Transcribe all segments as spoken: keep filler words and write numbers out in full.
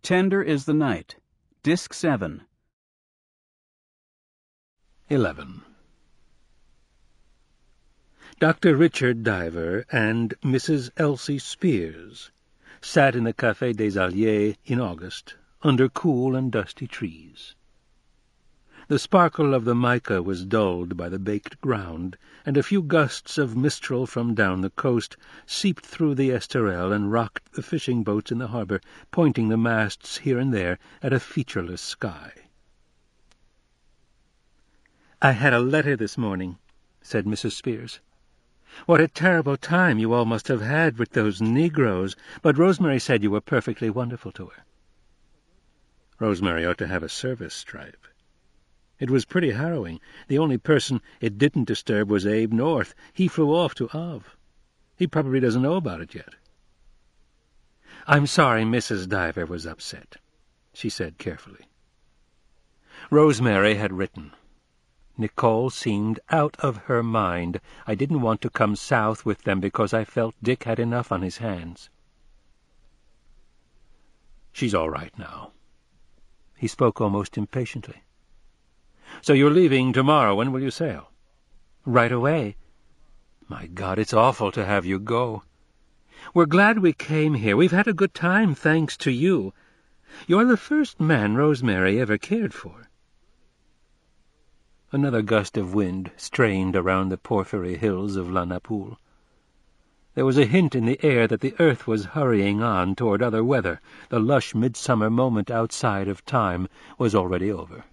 Tender is the Night. Disc seven. eleven. Doctor Richard Diver and Missus Elsie Spears sat in the Café des Alliés in August, under cool and dusty trees. The sparkle of the mica was dulled by the baked ground, and a few gusts of mistral from down the coast seeped through the Esterel and rocked the fishing boats in the harbour, pointing the masts here and there at a featureless sky. "I had a letter this morning," said Missus Spears. "What a terrible time you all must have had with those Negroes, but Rosemary said you were perfectly wonderful to her." Rosemary ought to have a service stripe. It was pretty harrowing. The only person it didn't disturb was Abe North. He flew off to Havre. He probably doesn't know about it yet. "I'm sorry Missus Diver was upset," she said carefully. Rosemary had written, "Nicole seemed out of her mind. I didn't want to come south with them because I felt Dick had enough on his hands." "She's all right now." He spoke almost impatiently. "So you're leaving tomorrow. When will you sail?" "Right away." "My God, it's awful to have you go. We're glad we came here. We've had a good time, thanks to you. You're the first man Rosemary ever cared for." Another gust of wind strained around the porphyry hills of La Napoule. There was a hint in the air that the earth was hurrying on toward other weather. The lush midsummer moment outside of time was already over.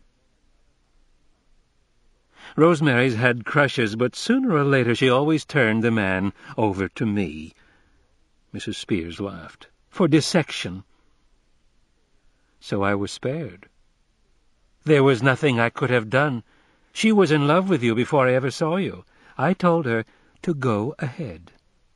Rosemary's had crushes, but sooner or later she always turned the man over to me. Missus Spears laughed. "For dissection." "So I was spared." "There was nothing I could have done. She was in love with you before I ever saw you. I told her to go ahead."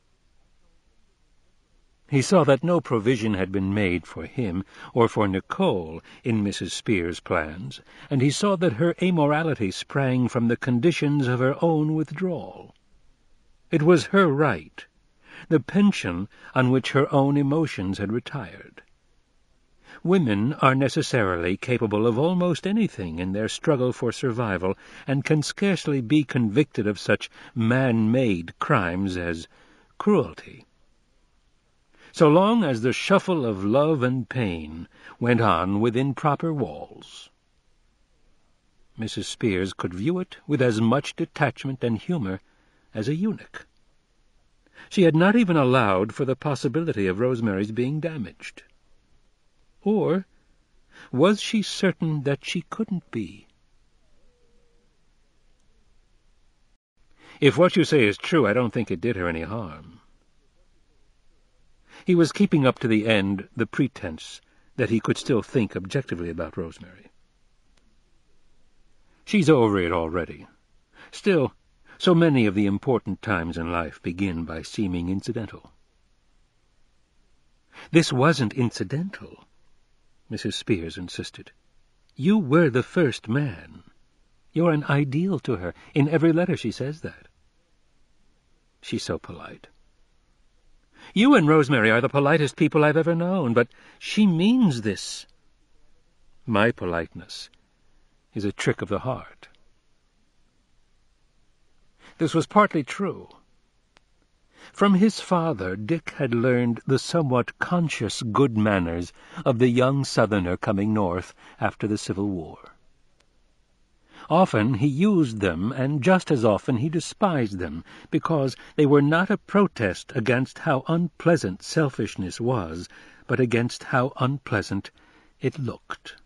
He saw that no provision had been made for him or for Nicole in Missus Spears' plans, and he saw that her amorality sprang from the conditions of her own withdrawal. It was her right, the pension on which her own emotions had retired. Women are necessarily capable of almost anything in their struggle for survival, and can scarcely be convicted of such man-made crimes as cruelty. So long as the shuffle of love and pain went on within proper walls. Missus Spears could view it with as much detachment and humour as a eunuch. She had not even allowed for the possibility of Rosemary's being damaged. Or was she certain that she couldn't be? "If what you say is true, I don't think it did her any harm." He was keeping up to the end the pretense that he could still think objectively about Rosemary. "She's over it already. Still, so many of the important times in life begin by seeming incidental." "This wasn't incidental," Missus Spears insisted. "You were the first man. You're an ideal to her. In every letter she says that." "She's so polite." "You and Rosemary are the politest people I've ever known, but she means this." "My politeness is a trick of the heart." This was partly true. From his father, Dick had learned the somewhat conscious good manners of the young Southerner coming north after the Civil War. Often he used them, and just as often he despised them, because they were not a protest against how unpleasant selfishness was, but against how unpleasant it looked.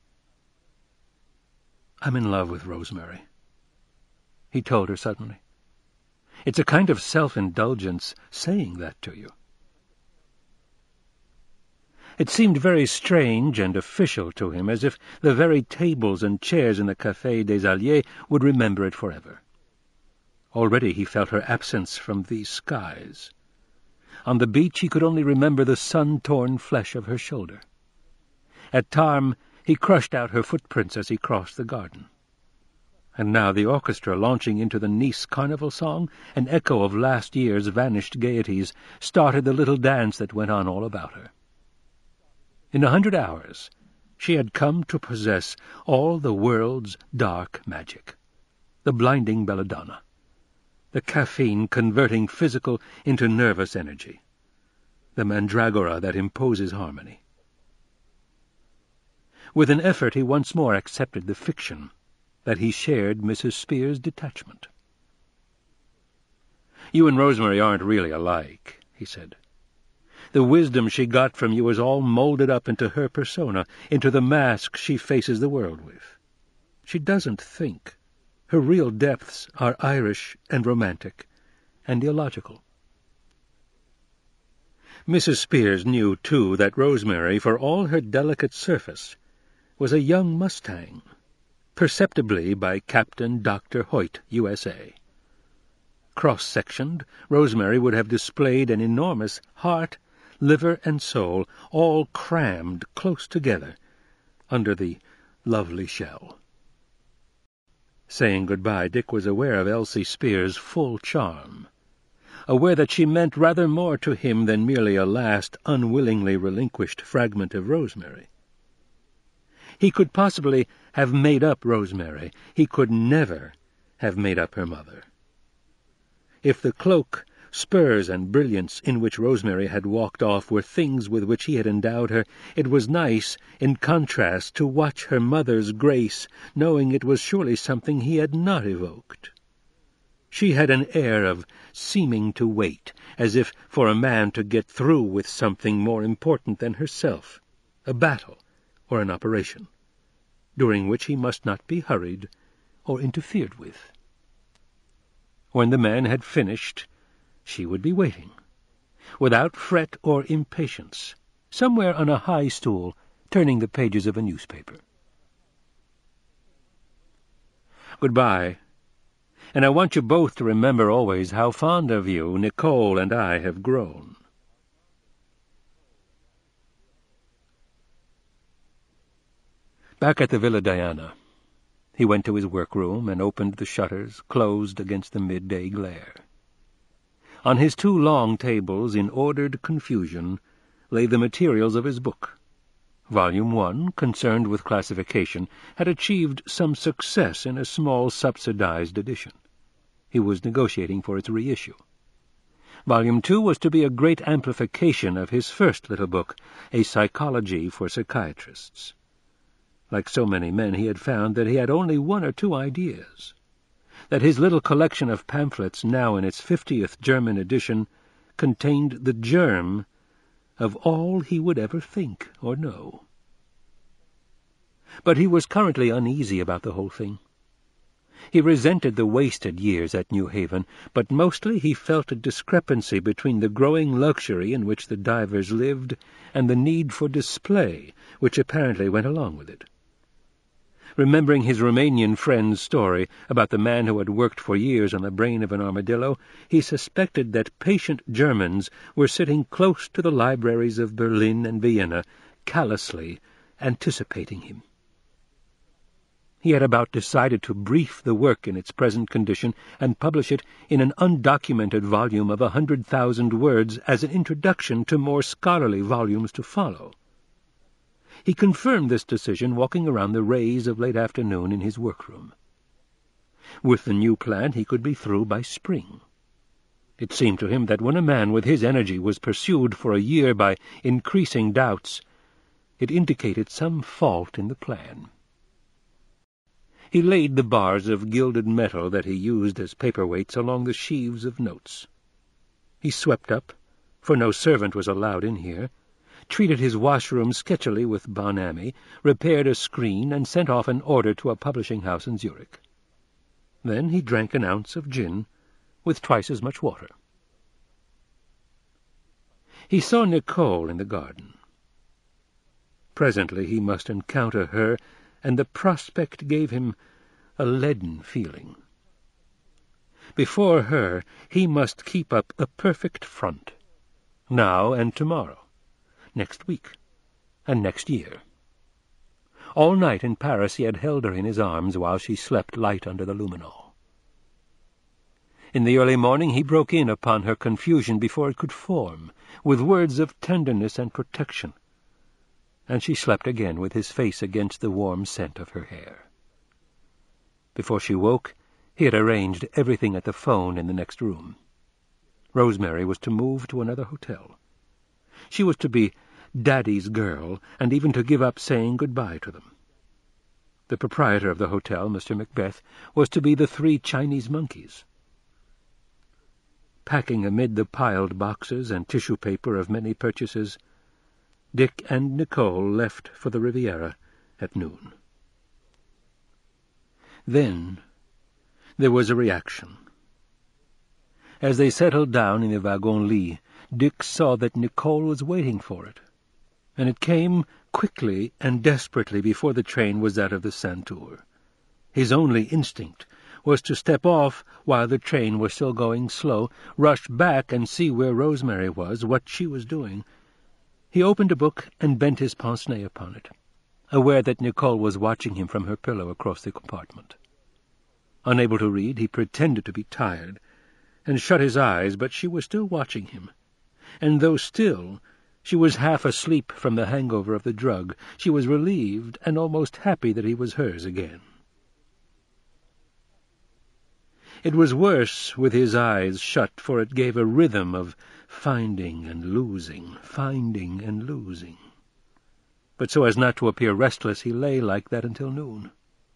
"I'm in love with Rosemary," he told her suddenly. "It's a kind of self-indulgence saying that to you." It seemed very strange and official to him, as if the very tables and chairs in the Café des Alliés would remember it forever. Already he felt her absence from these skies. On the beach he could only remember the sun-torn flesh of her shoulder. At Tarbes he crushed out her footprints as he crossed the garden. And now the orchestra, launching into the Nice carnival song, an echo of last year's vanished gaieties, started the little dance that went on all about her. In a hundred hours she had come to possess all the world's dark magic, the blinding belladonna, the caffeine converting physical into nervous energy, the mandragora that imposes harmony. With an effort he once more accepted the fiction that he shared Missus Spear's detachment. "You and Rosemary aren't really alike," he said. "The wisdom she got from you is all molded up into her persona, into the mask she faces the world with. She doesn't think. Her real depths are Irish and romantic and illogical." Missus Spears knew, too, that Rosemary, for all her delicate surface, was a young mustang, perceptibly by Captain Doctor Hoyt, U S A Cross-sectioned, Rosemary would have displayed an enormous heart, liver, and soul, all crammed close together under the lovely shell. Saying goodbye, Dick was aware of Elsie Spear's full charm, aware that she meant rather more to him than merely a last unwillingly relinquished fragment of Rosemary. He could possibly have made up Rosemary. He could never have made up her mother. If the cloak, spurs, and brilliance in which Rosemary had walked off were things with which he had endowed her, it was nice, in contrast, to watch her mother's grace, knowing it was surely something he had not evoked. She had an air of seeming to wait, as if for a man to get through with something more important than herself, a battle or an operation, during which he must not be hurried or interfered with. When the man had finished, she would be waiting, without fret or impatience, somewhere on a high stool, turning the pages of a newspaper. "Goodbye, and I want you both to remember always how fond of you Nicole and I have grown." Back at the Villa Diana, he went to his workroom and opened the shutters closed against the midday glare. On his two long tables, in ordered confusion, lay the materials of his book. Volume one, concerned with classification, had achieved some success in a small subsidized edition. He was negotiating for its reissue. Volume two was to be a great amplification of his first little book, A Psychology for Psychiatrists. Like so many men, he had found that he had only one or two ideas, that his little collection of pamphlets, now in its fiftieth German edition, contained the germ of all he would ever think or know. But he was currently uneasy about the whole thing. He resented the wasted years at New Haven, but mostly he felt a discrepancy between the growing luxury in which the divers lived and the need for display which apparently went along with it. Remembering his Romanian friend's story about the man who had worked for years on the brain of an armadillo, he suspected that patient Germans were sitting close to the libraries of Berlin and Vienna, callously anticipating him. He had about decided to brief the work in its present condition and publish it in an undocumented volume of a hundred thousand words as an introduction to more scholarly volumes to follow. He confirmed this decision walking around the rays of late afternoon in his workroom. With the new plan he could be through by spring. It seemed to him that when a man with his energy was pursued for a year by increasing doubts, it indicated some fault in the plan. He laid the bars of gilded metal that he used as paperweights along the sheaves of notes. He swept up, for no servant was allowed in here, treated his washroom sketchily with Bon-Ami, repaired a screen, and sent off an order to a publishing house in Zurich. Then he drank an ounce of gin with twice as much water. He saw Nicole in the garden. Presently he must encounter her, and the prospect gave him a leaden feeling. Before her he must keep up a perfect front, now and tomorrow, next week, and next year. All night in Paris he had held her in his arms while she slept light under the luminol. In the early morning he broke in upon her confusion before it could form, with words of tenderness and protection. and she slept again with his face against the warm scent of her hair. Before she woke, he had arranged everything at the phone in the next room. Rosemary was to move to another hotel. She was to be Daddy's girl, and even to give up saying goodbye to them. The proprietor of the hotel, Mister Macbeth, was to be the three Chinese monkeys. Packing amid the piled boxes and tissue paper of many purchases, Dick and Nicole left for the Riviera at noon. Then there was a reaction. As they settled down in the wagon-lit, Dick saw that Nicole was waiting for it, and it came quickly and desperately before the train was out of the Saint-Ours. His only instinct was to step off while the train was still going slow, rush back and see where Rosemary was, what she was doing. He opened a book and bent his pince-nez upon it, aware that Nicole was watching him from her pillow across the compartment. Unable to read, he pretended to be tired, and shut his eyes, but she was still watching him. And though still, she was half asleep from the hangover of the drug. She was relieved and almost happy that he was hers again. It was worse with his eyes shut, for it gave a rhythm of finding and losing, finding and losing. But so as not to appear restless, he lay like that until noon.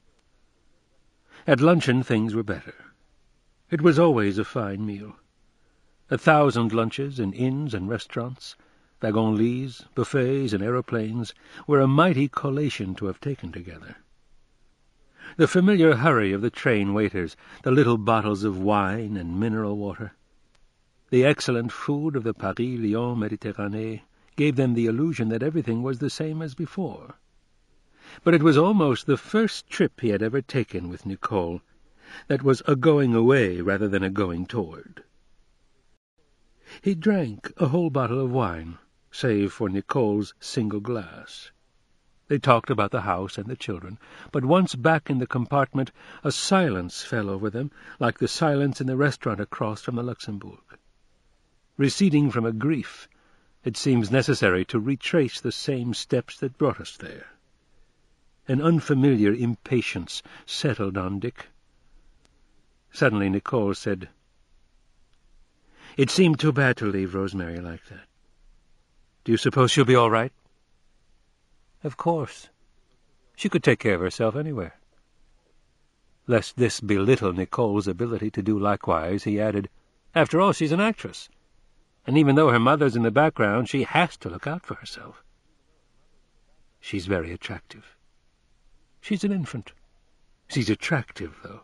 At luncheon things were better. It was always a fine meal. A thousand lunches in inns and restaurants, wagon-lits, buffets, and aeroplanes were a mighty collation to have taken together. The familiar hurry of the train waiters, the little bottles of wine and mineral water, the excellent food of the Paris-Lyon Méditerranée gave them the illusion that everything was the same as before. But it was almost the first trip he had ever taken with Nicole that was a going away rather than a going toward. He drank a whole bottle of wine, save for Nicole's single glass. They talked about the house and the children, but once back in the compartment a silence fell over them, like the silence in the restaurant across from the Luxembourg. Receding from a grief, it seems necessary to retrace the same steps that brought us there. An unfamiliar impatience settled on Dick. Suddenly Nicole said, "It seemed too bad to leave Rosemary like that. Do you suppose she'll be all right?" "Of course. She could take care of herself anywhere." Lest this belittle Nicole's ability to do likewise, he added, "After all, she's an actress, and even though her mother's in the background, she has to look out for herself. She's very attractive. She's an infant. She's attractive, though."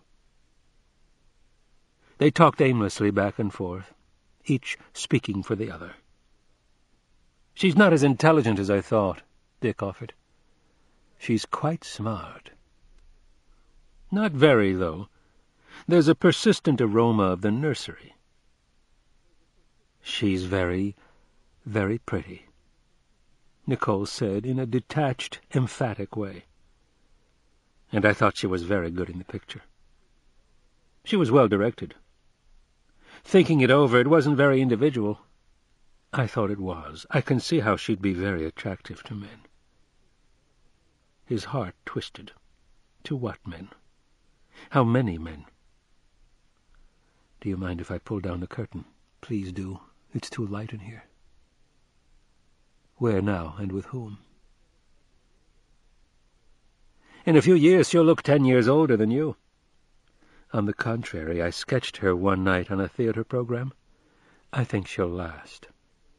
They talked aimlessly back and forth, each speaking for the other. "She's not as intelligent as I thought," Dick offered. "She's quite smart." "Not very, though. There's a persistent aroma of the nursery." "She's very, very pretty," Nicole said in a detached, emphatic way. "And I thought she was very good in the picture. She was well directed. Thinking it over, it wasn't very individual. I thought it was. I can see how she'd be very attractive to men." His heart twisted. To what men? How many men? "Do you mind if I pull down the curtain? Please do. It's too light in here." "Where now, and with whom?" "In a few years she'll look ten years older than you." "On the contrary, I sketched her one night on a theater program. I think she'll last."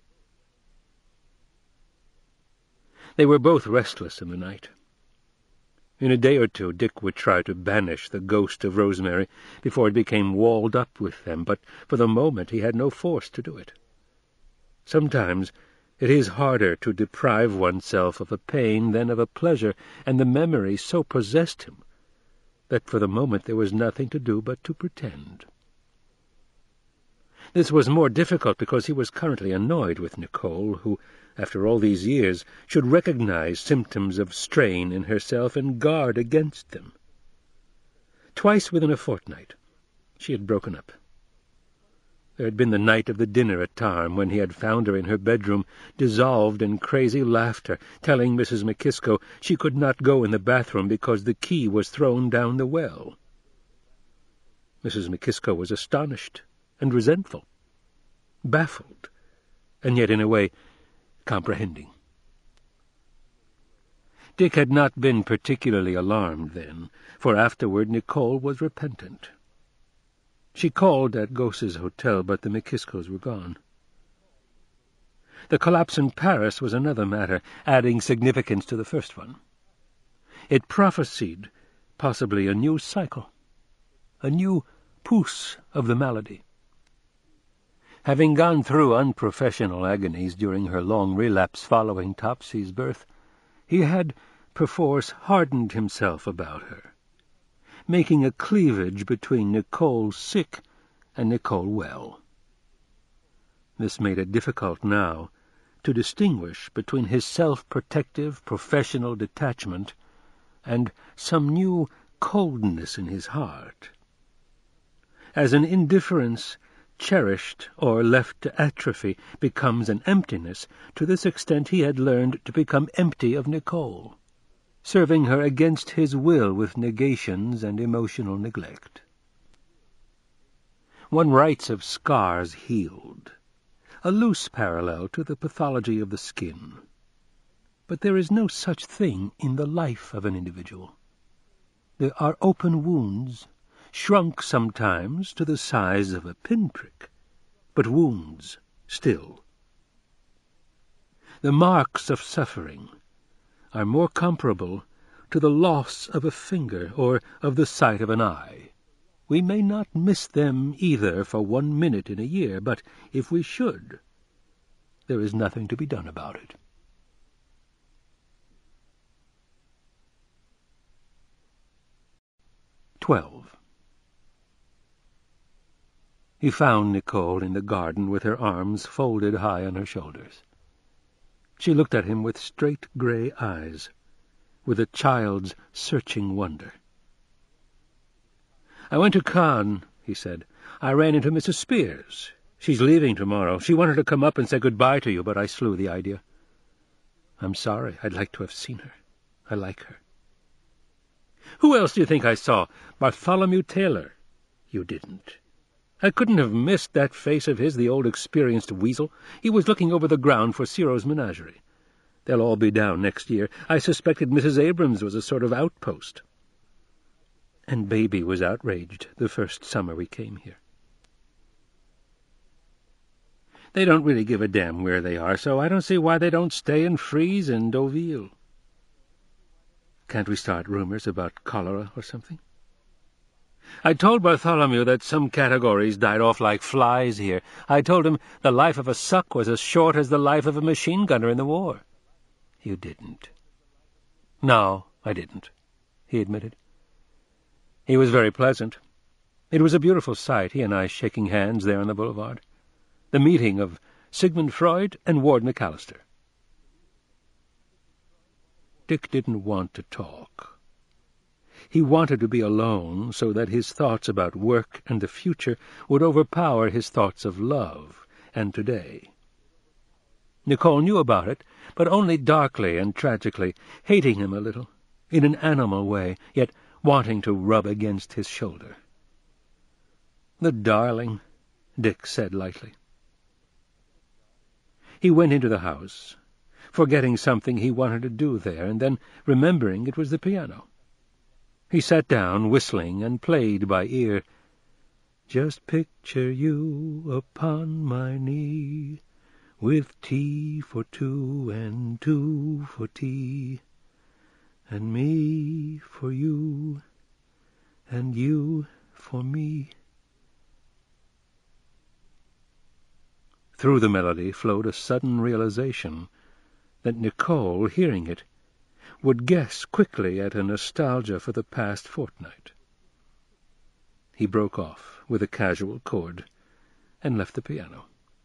They were both restless in the night. In a day or two Dick would try to banish the ghost of Rosemary before it became walled up with them, but for the moment he had no force to do it. Sometimes it is harder to deprive oneself of a pain than of a pleasure, and the memory so possessed him that for the moment there was nothing to do but to pretend. This was more difficult because he was currently annoyed with Nicole, who, after all these years, should recognize symptoms of strain in herself and guard against them. Twice within a fortnight she had broken up. There had been the night of the dinner at Tarm, when he had found her in her bedroom, dissolved in crazy laughter, telling Missus McKiskO she could not go in the bathroom because the key was thrown down the well. Missus McKiskO was astonished and resentful, baffled, and yet in a way comprehending. Dick had not been particularly alarmed then, for afterward Nicole was repentant. She called at Gosse's hotel, but the McKiskOs were gone. The collapse in Paris was another matter, adding significance to the first one. It prophesied possibly a new cycle, a new pouce of the malady. Having gone through unprofessional agonies during her long relapse following Topsy's birth, he had perforce hardened himself about her, making a cleavage between Nicole sick and Nicole well. This made it difficult now to distinguish between his self-protective professional detachment and some new coldness in his heart. As an indifference cherished or left to atrophy becomes an emptiness, to this extent he had learned to become empty of Nicole, serving her against his will with negations and emotional neglect. One writes of scars healed, a loose parallel to the pathology of the skin. But there is no such thing in the life of an individual. There are open wounds, shrunk sometimes to the size of a pinprick, but wounds still. The marks of suffering are more comparable to the loss of a finger or of the sight of an eye. We may not miss them either for one minute in a year, but if we should, there is nothing to be done about it. Twelve. He found Nicole in the garden with her arms folded high on her shoulders. She looked at him with straight grey eyes, with a child's searching wonder. "I went to Cannes," he said. "I ran into Missus Spears. She's leaving tomorrow. She wanted to come up and say goodbye to you, but I slew the idea. I'm sorry. I'd like to have seen her. I like her." "Who else do you think I saw? Bartholomew Taylor." "You didn't." "I couldn't have missed that face of his, the old experienced weasel. He was looking over the ground for Ciro's menagerie. They'll all be down next year. I suspected Missus Abrams was a sort of outpost. And Baby was outraged the first summer we came here. They don't really give a damn where they are, so I don't see why they don't stay and freeze in Deauville. Can't we start rumors about cholera or something? I told Bartholomew that some categories died off like flies here. I told him the life of a suck was as short as the life of a machine gunner in the war." "You didn't." "No, I didn't," he admitted. He was very pleasant. It was a beautiful sight, he and I shaking hands there on the boulevard. The meeting of Sigmund Freud and Ward McAllister. Dick didn't want to talk. He wanted to be alone so that his thoughts about work and the future would overpower his thoughts of love and today. Nicole knew about it, but only darkly and tragically, hating him a little, in an animal way, yet wanting to rub against his shoulder. "The darling," Dick said lightly. He went into the house, forgetting something he wanted to do there, and then remembering it was the piano. He sat down, whistling, and played by ear, "Just picture you upon my knee, with tea for two and two for tea, and me for you, and you for me." Through the melody flowed a sudden realization that Nicole, hearing it, would guess quickly at a nostalgia for the past fortnight. He broke off with a casual chord and left the piano.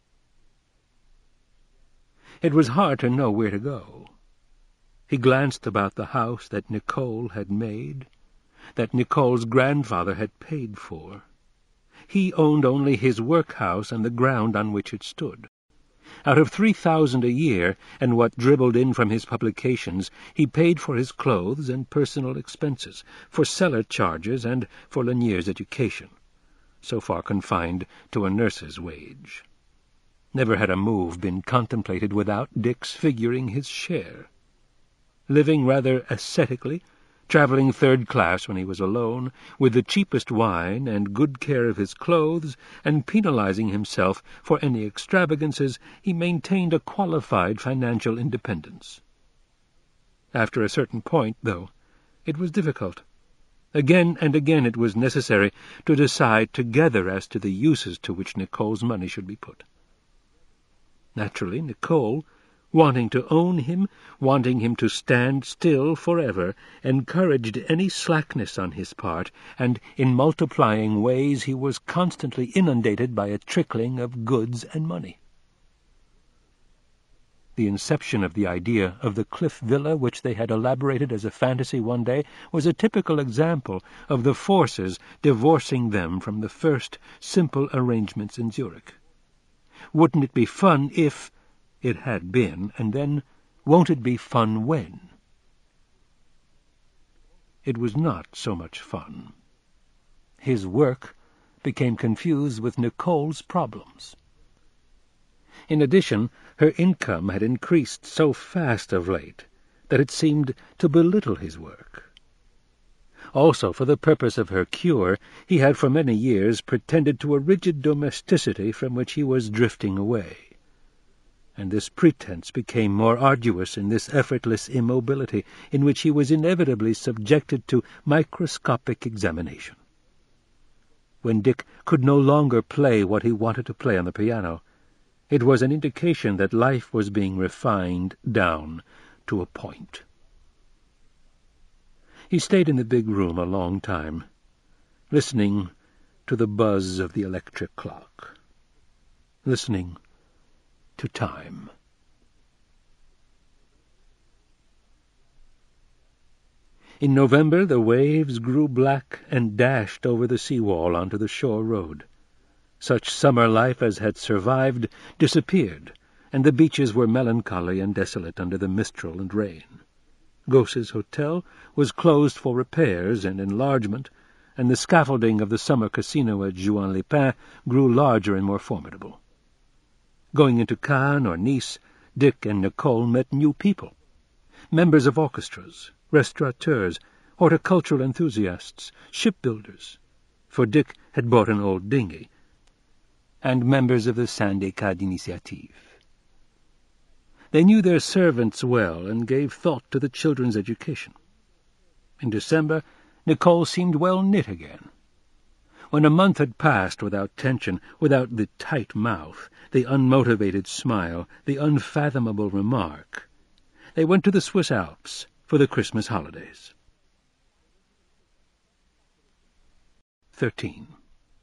It was hard to know where to go. He glanced about the house that Nicole had made, that Nicole's grandfather had paid for. he owned only his workhouse and the ground on which it stood. Out of three thousand a year, and what dribbled in from his publications, he paid for his clothes and personal expenses, for cellar charges, and for Lanier's education, so far confined to a nurse's wage. Never had a move been contemplated without Dick's figuring his share. Living rather ascetically, travelling third class when he was alone, with the cheapest wine and good care of his clothes, and penalizing himself for any extravagances, he maintained a qualified financial independence. After a certain point, though, it was difficult. Again and again it was necessary to decide together as to the uses to which Nicole's money should be put. Naturally, Nicole, wanting to own him, wanting him to stand still forever, encouraged any slackness on his part, and in multiplying ways he was constantly inundated by a trickling of goods and money. The inception of the idea of the cliff villa which they had elaborated as a fantasy one day was a typical example of the forces divorcing them from the first simple arrangements in Zurich. Wouldn't it be fun if it had been, and then, won't it be fun when? It was not so much fun. His work became confused with Nicole's problems. In addition, her income had increased so fast of late that it seemed to belittle his work. Also, for the purpose of her cure, he had for many years pretended to a rigid domesticity from which he was drifting away. And this pretense became more arduous in this effortless immobility, in which he was inevitably subjected to microscopic examination. When Dick could no longer play what he wanted to play on the piano, it was an indication that life was being refined down to a point. He stayed in the big room a long time, listening to the buzz of the electric clock, listening to time. In November the waves grew black and dashed over the seawall onto the shore road. Such summer life as had survived disappeared, and the beaches were melancholy and desolate under the mistral and rain. Gosse's hotel was closed for repairs and enlargement, and the scaffolding of the summer casino at Juan-les-Pins grew larger and more formidable. Going into Cannes or Nice, Dick and Nicole met new people, members of orchestras, restaurateurs, horticultural enthusiasts, shipbuilders, for Dick had bought an old dinghy, and members of the Syndicat d'Initiative. They knew their servants well and gave thought to the children's education. In December, Nicole seemed well knit again. When a month had passed without tension, without the tight mouth, the unmotivated smile, the unfathomable remark, they went to the Swiss Alps for the Christmas holidays. Thirteen.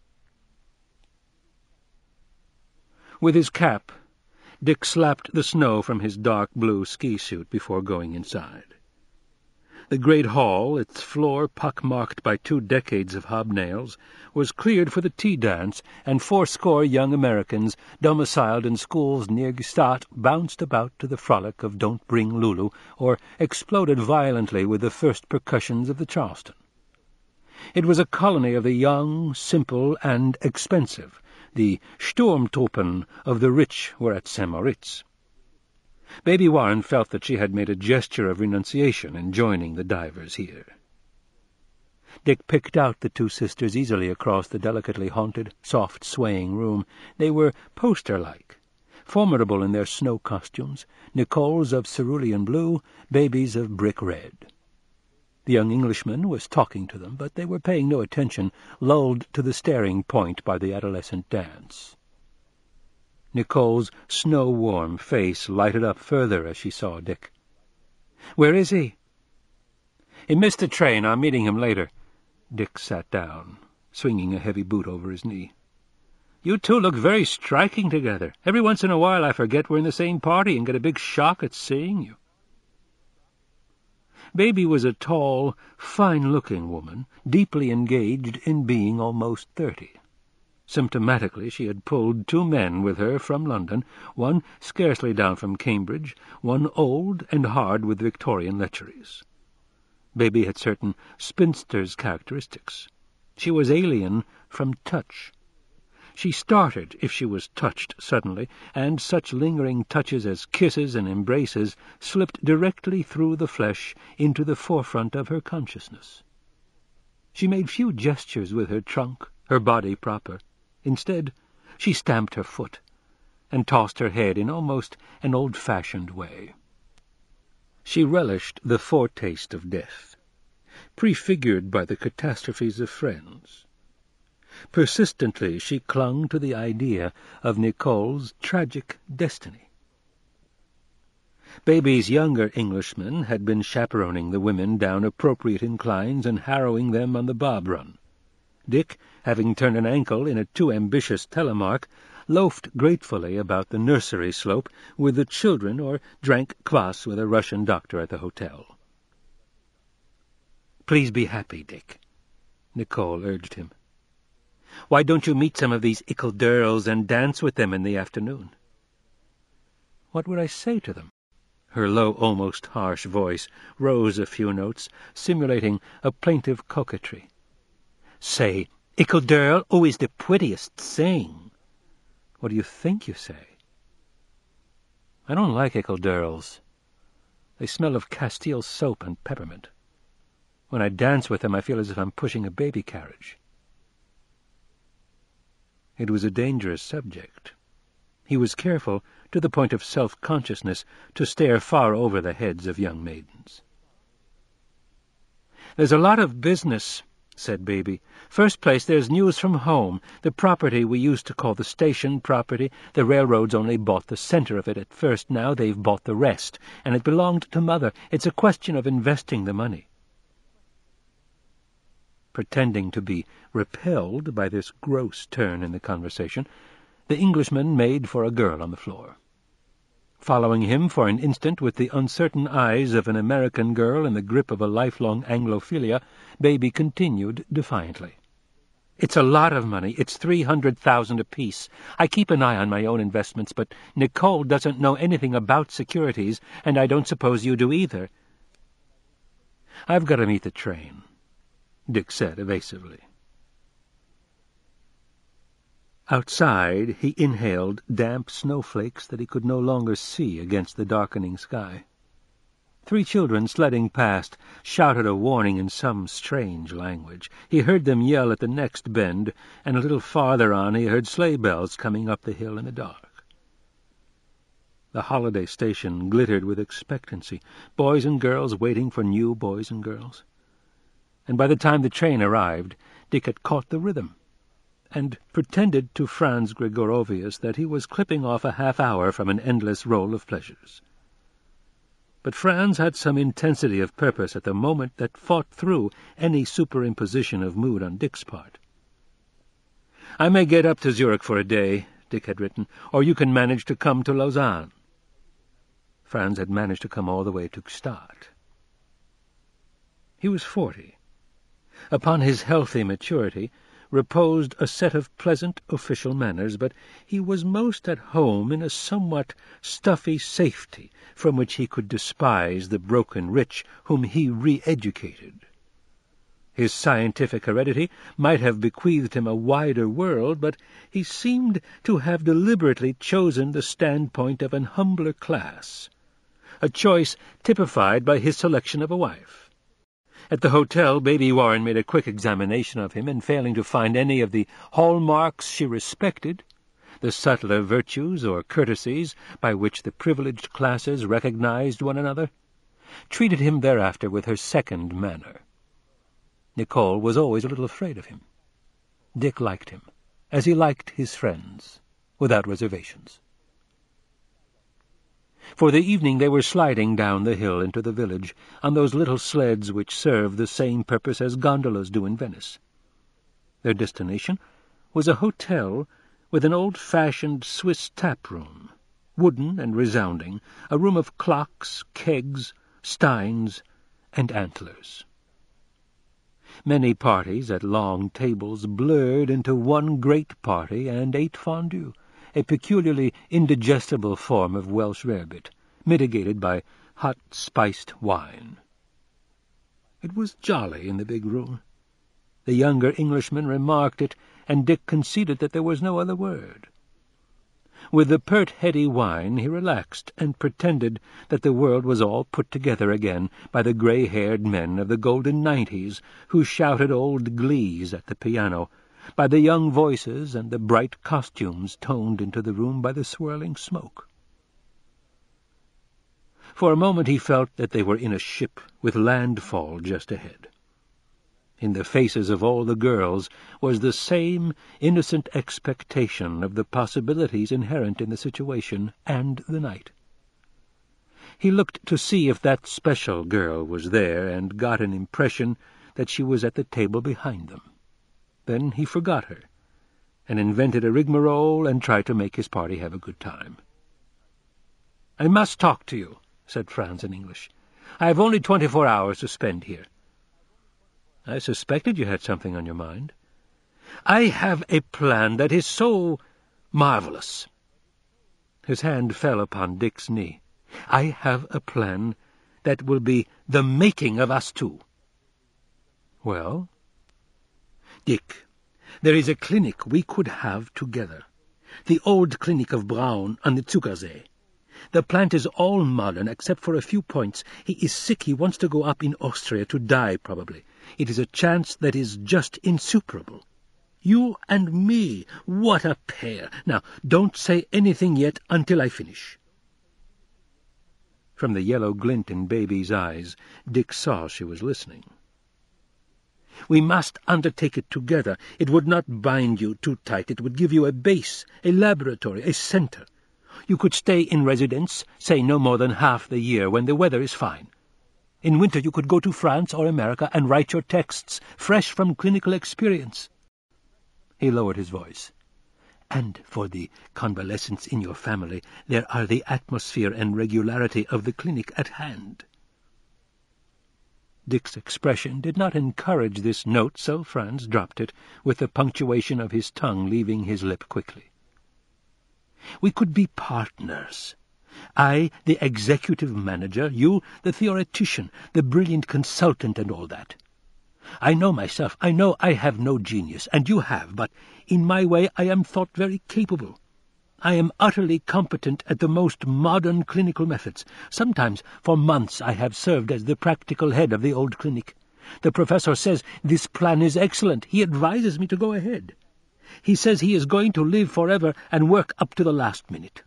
With his cap, Dick slapped the snow from his dark blue ski suit before going inside. The great hall, its floor pock-marked by two decades of hobnails, was cleared for the tea dance, and fourscore young Americans, domiciled in schools near Gstaad, bounced about to the frolic of Don't Bring Lulu, or exploded violently with the first percussions of the Charleston. It was a colony of the young, simple, and expensive. The Sturmtruppen of the rich were at Saint Moritz. Baby Warren felt that she had made a gesture of renunciation in joining the divers here. Dick picked out the two sisters easily across the delicately haunted, soft-swaying room. They were poster-like, formidable in their snow costumes, Nicole's of cerulean blue, Baby's of brick red. The young Englishman was talking to them, but they were paying no attention, lulled to the staring point by the adolescent dance. Nicole's snow-warm face lighted up further as she saw Dick. "Where is he?" "He missed the train. I'm meeting him later." Dick sat down, swinging a heavy boot over his knee. "You two look very striking together. Every once in a while I forget we're in the same party and get a big shock at seeing you." Baby was a tall, fine-looking woman, deeply engaged in being almost thirty. Symptomatically, she had pulled two men with her from London, one scarcely down from Cambridge, one old and hard with Victorian lecheries. Baby had certain spinster's characteristics. She was alien from touch. She started if she was touched suddenly, and such lingering touches as kisses and embraces slipped directly through the flesh into the forefront of her consciousness. She made few gestures with her trunk, her body proper. Instead, she stamped her foot, and tossed her head in almost an old-fashioned way. She relished the foretaste of death, prefigured by the catastrophes of friends. Persistently she clung to the idea of Nicole's tragic destiny. Baby's younger Englishmen had been chaperoning the women down appropriate inclines and harrowing them on the bob run. Dick, having turned an ankle in a too ambitious telemark, loafed gratefully about the nursery slope with the children or drank kvass with a Russian doctor at the hotel. "Please be happy, Dick," Nicole urged him. "Why don't you meet some of these ickle girls and dance with them in the afternoon?" What would I say to them? Her low, almost harsh voice rose a few notes, simulating a plaintive coquetry. "Say, ickle girl, who is the prettiest, sing." What do you think you say? I don't like ickle girls. They smell of Castile soap and peppermint. When I dance with them, I feel as if I'm pushing a baby carriage. It was a dangerous subject. He was careful, to the point of self-consciousness, to stare far over the heads of young maidens. "There's a lot of business," said Baby. "First place, there's news from home. The property we used to call the station property, the railroads only bought the center of it at first. Now they've bought the rest, and it belonged to Mother. It's a question of investing the money." Pretending to be repelled by this gross turn in the conversation, the Englishman made for a girl on the floor. Following him for an instant with the uncertain eyes of an American girl in the grip of a lifelong Anglophilia, Baby continued defiantly. "It's a lot of money. It's three hundred thousand apiece. I keep an eye on my own investments, but Nicole doesn't know anything about securities, and I don't suppose you do either." "I've got to meet the train," Dick said evasively. Outside, he inhaled damp snowflakes that he could no longer see against the darkening sky. Three children sledding past shouted a warning in some strange language. He heard them yell at the next bend, and a little farther on he heard sleigh bells coming up the hill in the dark. The holiday station glittered with expectancy, boys and girls waiting for new boys and girls. And by the time the train arrived, Dick had caught the rhythm, and pretended to Franz Gregorovius that he was clipping off a half-hour from an endless roll of pleasures. But Franz had some intensity of purpose at the moment that fought through any superimposition of mood on Dick's part. "I may get up to Zurich for a day," Dick had written, "or you can manage to come to Lausanne." Franz had managed to come all the way to Gstaad. He was forty. Upon his healthy maturity reposed a set of pleasant official manners, but he was most at home in a somewhat stuffy safety from which he could despise the broken rich whom he re-educated. His scientific heredity might have bequeathed him a wider world, but he seemed to have deliberately chosen the standpoint of an humbler class, a choice typified by his selection of a wife. At the hotel, Baby Warren made a quick examination of him, and failing to find any of the hallmarks she respected, the subtler virtues or courtesies by which the privileged classes recognized one another, treated him thereafter with her second manner. Nicole was always a little afraid of him. Dick liked him, as he liked his friends, without reservations. For the evening they were sliding down the hill into the village, on those little sleds which serve the same purpose as gondolas do in Venice. Their destination was a hotel with an old-fashioned Swiss tap-room, wooden and resounding, a room of clocks, kegs, steins, and antlers. Many parties at long tables blurred into one great party and ate fondue, a peculiarly indigestible form of Welsh rarebit, mitigated by hot spiced wine. It was jolly in the big room. The younger Englishman remarked it, and Dick conceded that there was no other word. With the pert, heady wine he relaxed and pretended that the world was all put together again by the grey-haired men of the golden nineties who shouted old glees at the piano, by the young voices and the bright costumes toned into the room by the swirling smoke. For a moment he felt that they were in a ship with landfall just ahead. In the faces of all the girls was the same innocent expectation of the possibilities inherent in the situation and the night. He looked to see if that special girl was there, and got an impression that she was at the table behind them. Then he forgot her, and invented a rigmarole and tried to make his party have a good time. "I must talk to you," said Franz in English. "I have only twenty-four hours to spend here." "I suspected you had something on your mind." "I have a plan that is so marvelous." His hand fell upon Dick's knee. "I have a plan that will be the making of us two." "Well?" "Dick, there is a clinic we could have together. The old clinic of Braun on the Zuckersee. The plant is all modern, except for a few points. He is sick. He wants to go up in Austria, to die, probably. It is a chance that is just insuperable. You and me, what a pair! Now, don't say anything yet until I finish." From the yellow glint in Baby's eyes, Dick saw she was listening. "We must undertake it together. It would not bind you too tight. It would give you a base, a laboratory, a center. You could stay in residence, say no more than half the year, when the weather is fine. In winter you could go to France or America and write your texts, fresh from clinical experience." He lowered his voice. "And for the convalescents in your family, there are the atmosphere and regularity of the clinic at hand." Dick's expression did not encourage this note, so Franz dropped it, with the punctuation of his tongue leaving his lip quickly. "We could be partners. I, the executive manager, you, the theoretician, the brilliant consultant and all that. I know myself, I know I have no genius, and you have, but in my way I am thought very capable. I am utterly competent at the most modern clinical methods. Sometimes for months I have served as the practical head of the old clinic. The professor says this plan is excellent. He advises me to go ahead. He says he is going to live forever and work up to the last minute."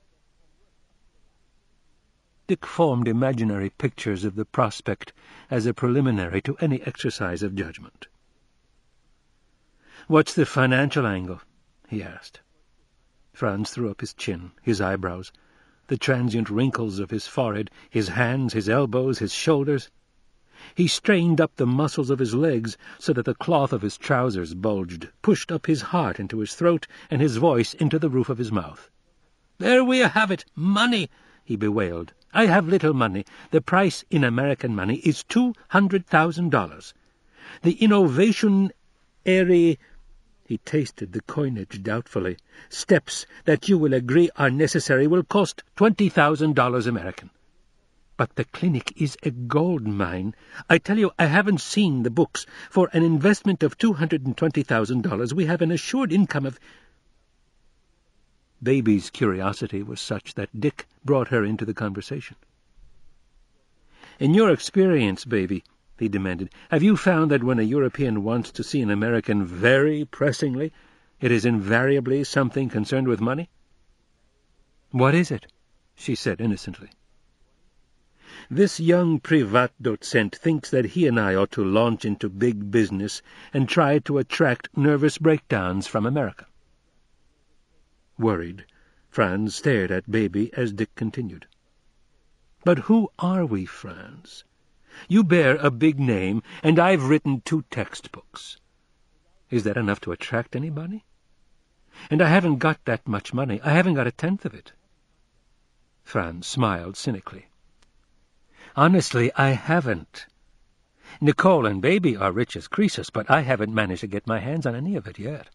Dick formed imaginary pictures of the prospect as a preliminary to any exercise of judgment. "What's the financial angle?" he asked. Franz threw up his chin, his eyebrows, the transient wrinkles of his forehead, his hands, his elbows, his shoulders. He strained up the muscles of his legs so that the cloth of his trousers bulged, pushed up his heart into his throat, and his voice into the roof of his mouth. "There we have it! Money!" he bewailed. "I have little money. The price in American money is two hundred thousand dollars. The innovation airy—" he tasted the coinage doubtfully. "Steps that you will agree are necessary will cost twenty thousand dollars American. But the clinic is a gold mine. I tell you, I haven't seen the books. For an investment of two hundred and twenty thousand dollars, we have an assured income of—" Baby's curiosity was such that Dick brought her into the conversation. "In your experience, Baby," he demanded, "have you found that when a European wants to see an American very pressingly, it is invariably something concerned with money?" "What is it?" she said innocently. "This young Privatdozent thinks that he and I ought to launch into big business and try to attract nervous breakdowns from America." Worried, Franz stared at Baby as Dick continued. "But who are we, Franz? You bear a big name, and I've written two textbooks. Is that enough to attract anybody? And I haven't got that much money. I haven't got a tenth of it." Franz smiled cynically. "Honestly, I haven't. Nicole and Baby are rich as Croesus, but I haven't managed to get my hands on any of it yet."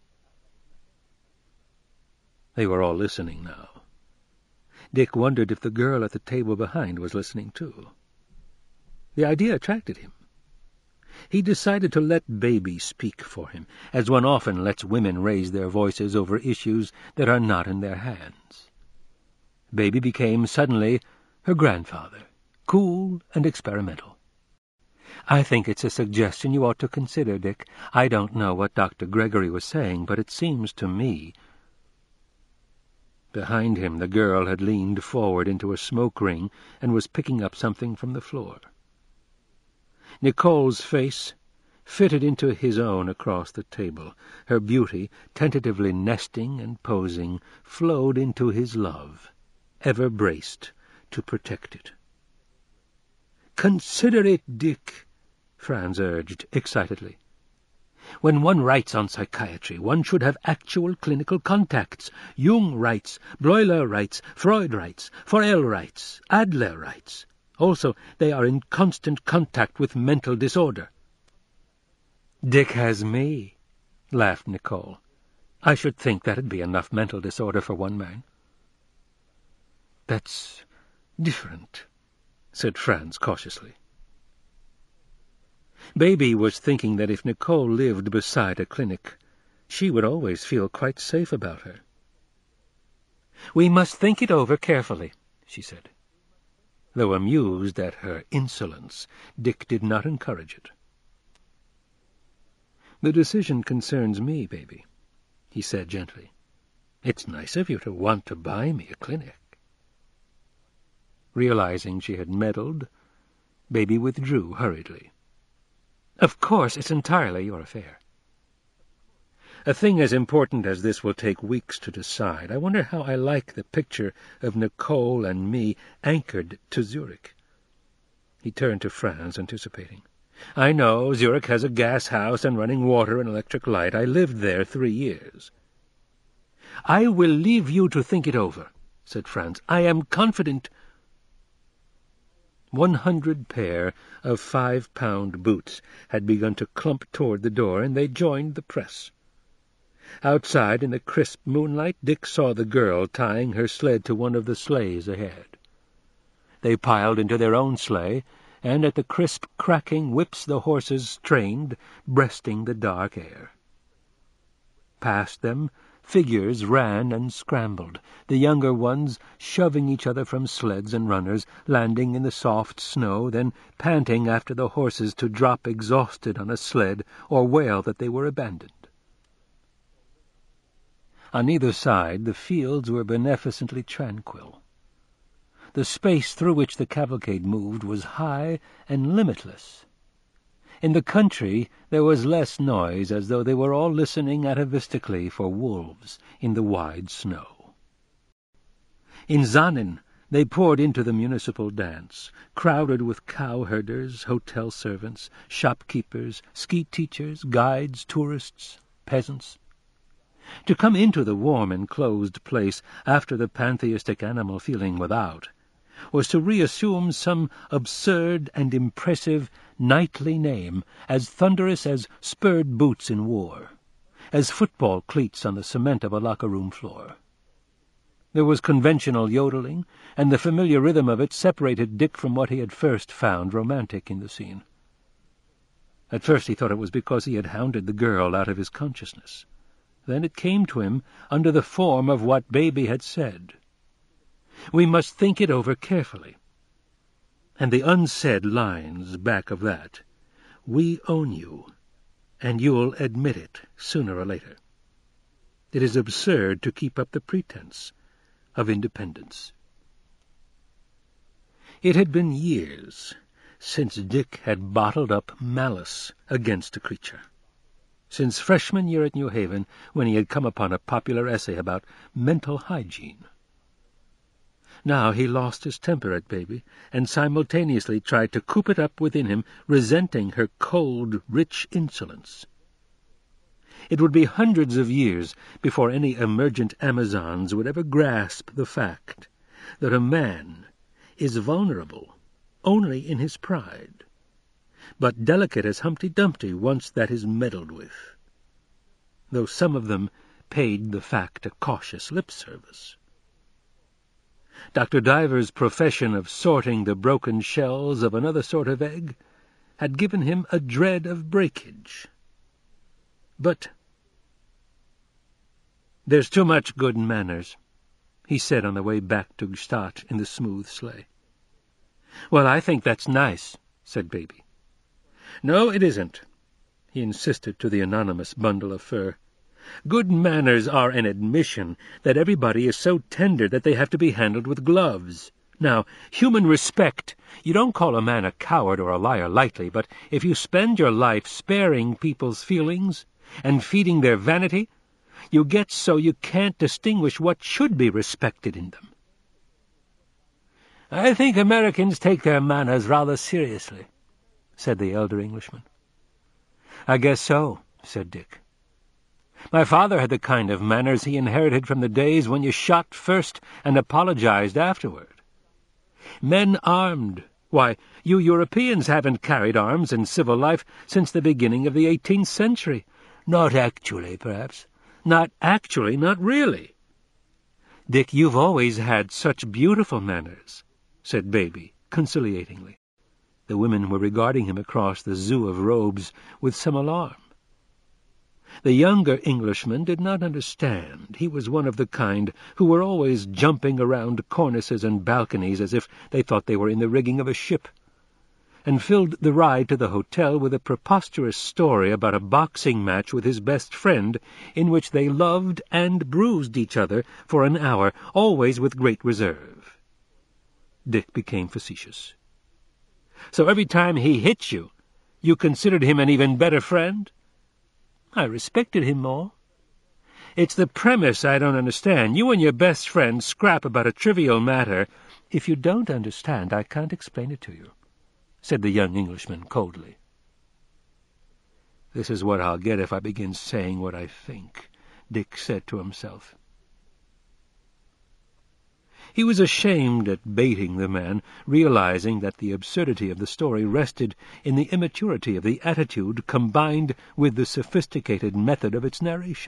They were all listening now. Dick wondered if the girl at the table behind was listening too. The idea attracted him. He decided to let Baby speak for him, as one often lets women raise their voices over issues that are not in their hands. Baby became suddenly her grandfather, cool and experimental. "I think it's a suggestion you ought to consider, Dick. I don't know what Doctor Gregory was saying, but it seems to me—" Behind him the girl had leaned forward into a smoke ring and was picking up something from the floor. Nicole's face fitted into his own across the table. Her beauty, tentatively nesting and posing, flowed into his love, ever braced to protect it. "Consider it, Dick," Franz urged excitedly. "When one writes on psychiatry, one should have actual clinical contacts. Jung writes, Breuer writes, Freud writes, Forel writes, Adler writes. Also, they are in constant contact with mental disorder." "Dick has me," laughed Nicole. "I should think that'd be enough mental disorder for one man." "That's different," said Franz cautiously. Baby was thinking that if Nicole lived beside a clinic, she would always feel quite safe about her. "We must think it over carefully," she said. Though amused at her insolence, Dick did not encourage it. "The decision concerns me, Baby," he said gently. "It's nice of you to want to buy me a clinic." Realizing she had meddled, Baby withdrew hurriedly. "Of course, it's entirely your affair." "A thing as important as this will take weeks to decide. I wonder how I like the picture of Nicole and me anchored to Zurich." He turned to Franz, anticipating. "I know, Zurich has a gas house and running water and electric light. I lived there three years." "I will leave you to think it over," said Franz. "I am confident—" One hundred pair of five-pound boots had begun to clump toward the door, and they joined the press. Outside, in the crisp moonlight, Dick saw the girl tying her sled to one of the sleighs ahead. They piled into their own sleigh, and at the crisp cracking whips the horses strained, breasting the dark air. Past them, figures ran and scrambled, the younger ones shoving each other from sleds and runners, landing in the soft snow, then panting after the horses to drop exhausted on a sled or wail that they were abandoned. On either side the fields were beneficently tranquil. The space through which the cavalcade moved was high and limitless. In the country there was less noise, as though they were all listening atavistically for wolves in the wide snow. In Zanen they poured into the municipal dance, crowded with cowherders, hotel servants, shopkeepers, ski-teachers, guides, tourists, peasants. To come into the warm enclosed place after the pantheistic animal feeling without was to reassume some absurd and impressive knightly name, as thunderous as spurred boots in war, as football cleats on the cement of a locker-room floor. There was conventional yodeling, and the familiar rhythm of it separated Dick from what he had first found romantic in the scene. At first he thought it was because he had hounded the girl out of his consciousness. Then it came to him under the form of what Baby had said. "We must think it over carefully." And the unsaid lines back of that, "We own you, and you'll admit it sooner or later. It is absurd to keep up the pretense of independence." It had been years since Dick had bottled up malice against a creature. Since freshman year at New Haven, when he had come upon a popular essay about mental hygiene. Now he lost his temper at Baby, and simultaneously tried to coop it up within him, resenting her cold, rich insolence. It would be hundreds of years before any emergent Amazons would ever grasp the fact that a man is vulnerable only in his pride, but delicate as Humpty Dumpty once that is meddled with, though some of them paid the fact a cautious lip service. Doctor Diver's profession of sorting the broken shells of another sort of egg had given him a dread of breakage. But "There's too much good manners," he said on the way back to Gstaad in the smooth sleigh. "Well, I think that's nice," said Baby. "No, it isn't," he insisted to the anonymous bundle of fur. "Good manners are an admission that everybody is so tender that they have to be handled with gloves. Now, human respect, you don't call a man a coward or a liar lightly, but if you spend your life sparing people's feelings and feeding their vanity, you get so you can't distinguish what should be respected in them." "I think Americans take their manners rather seriously," said the elder Englishman. "I guess so," said Dick. "My father had the kind of manners he inherited from the days when you shot first and apologized afterward. Men armed. Why, you Europeans haven't carried arms in civil life since the beginning of the eighteenth century. Not actually, perhaps. Not actually, not really." "Dick, you've always had such beautiful manners," said Baby, conciliatingly. The women were regarding him across the zoo of robes with some alarm. The younger Englishman did not understand. He was one of the kind who were always jumping around cornices and balconies as if they thought they were in the rigging of a ship, and filled the ride to the hotel with a preposterous story about a boxing match with his best friend in which they loved and bruised each other for an hour, always with great reserve. Dick became facetious. "So every time he hit you, you considered him an even better friend?" "I respected him more." "It's the premise I don't understand. You and your best friend scrap about a trivial matter." "If you don't understand, I can't explain it to you," said the young Englishman coldly. "This is what I'll get if I begin saying what I think," Dick said to himself. He was ashamed at baiting the man, realizing that the absurdity of the story rested in the immaturity of the attitude combined with the sophisticated method of its narration.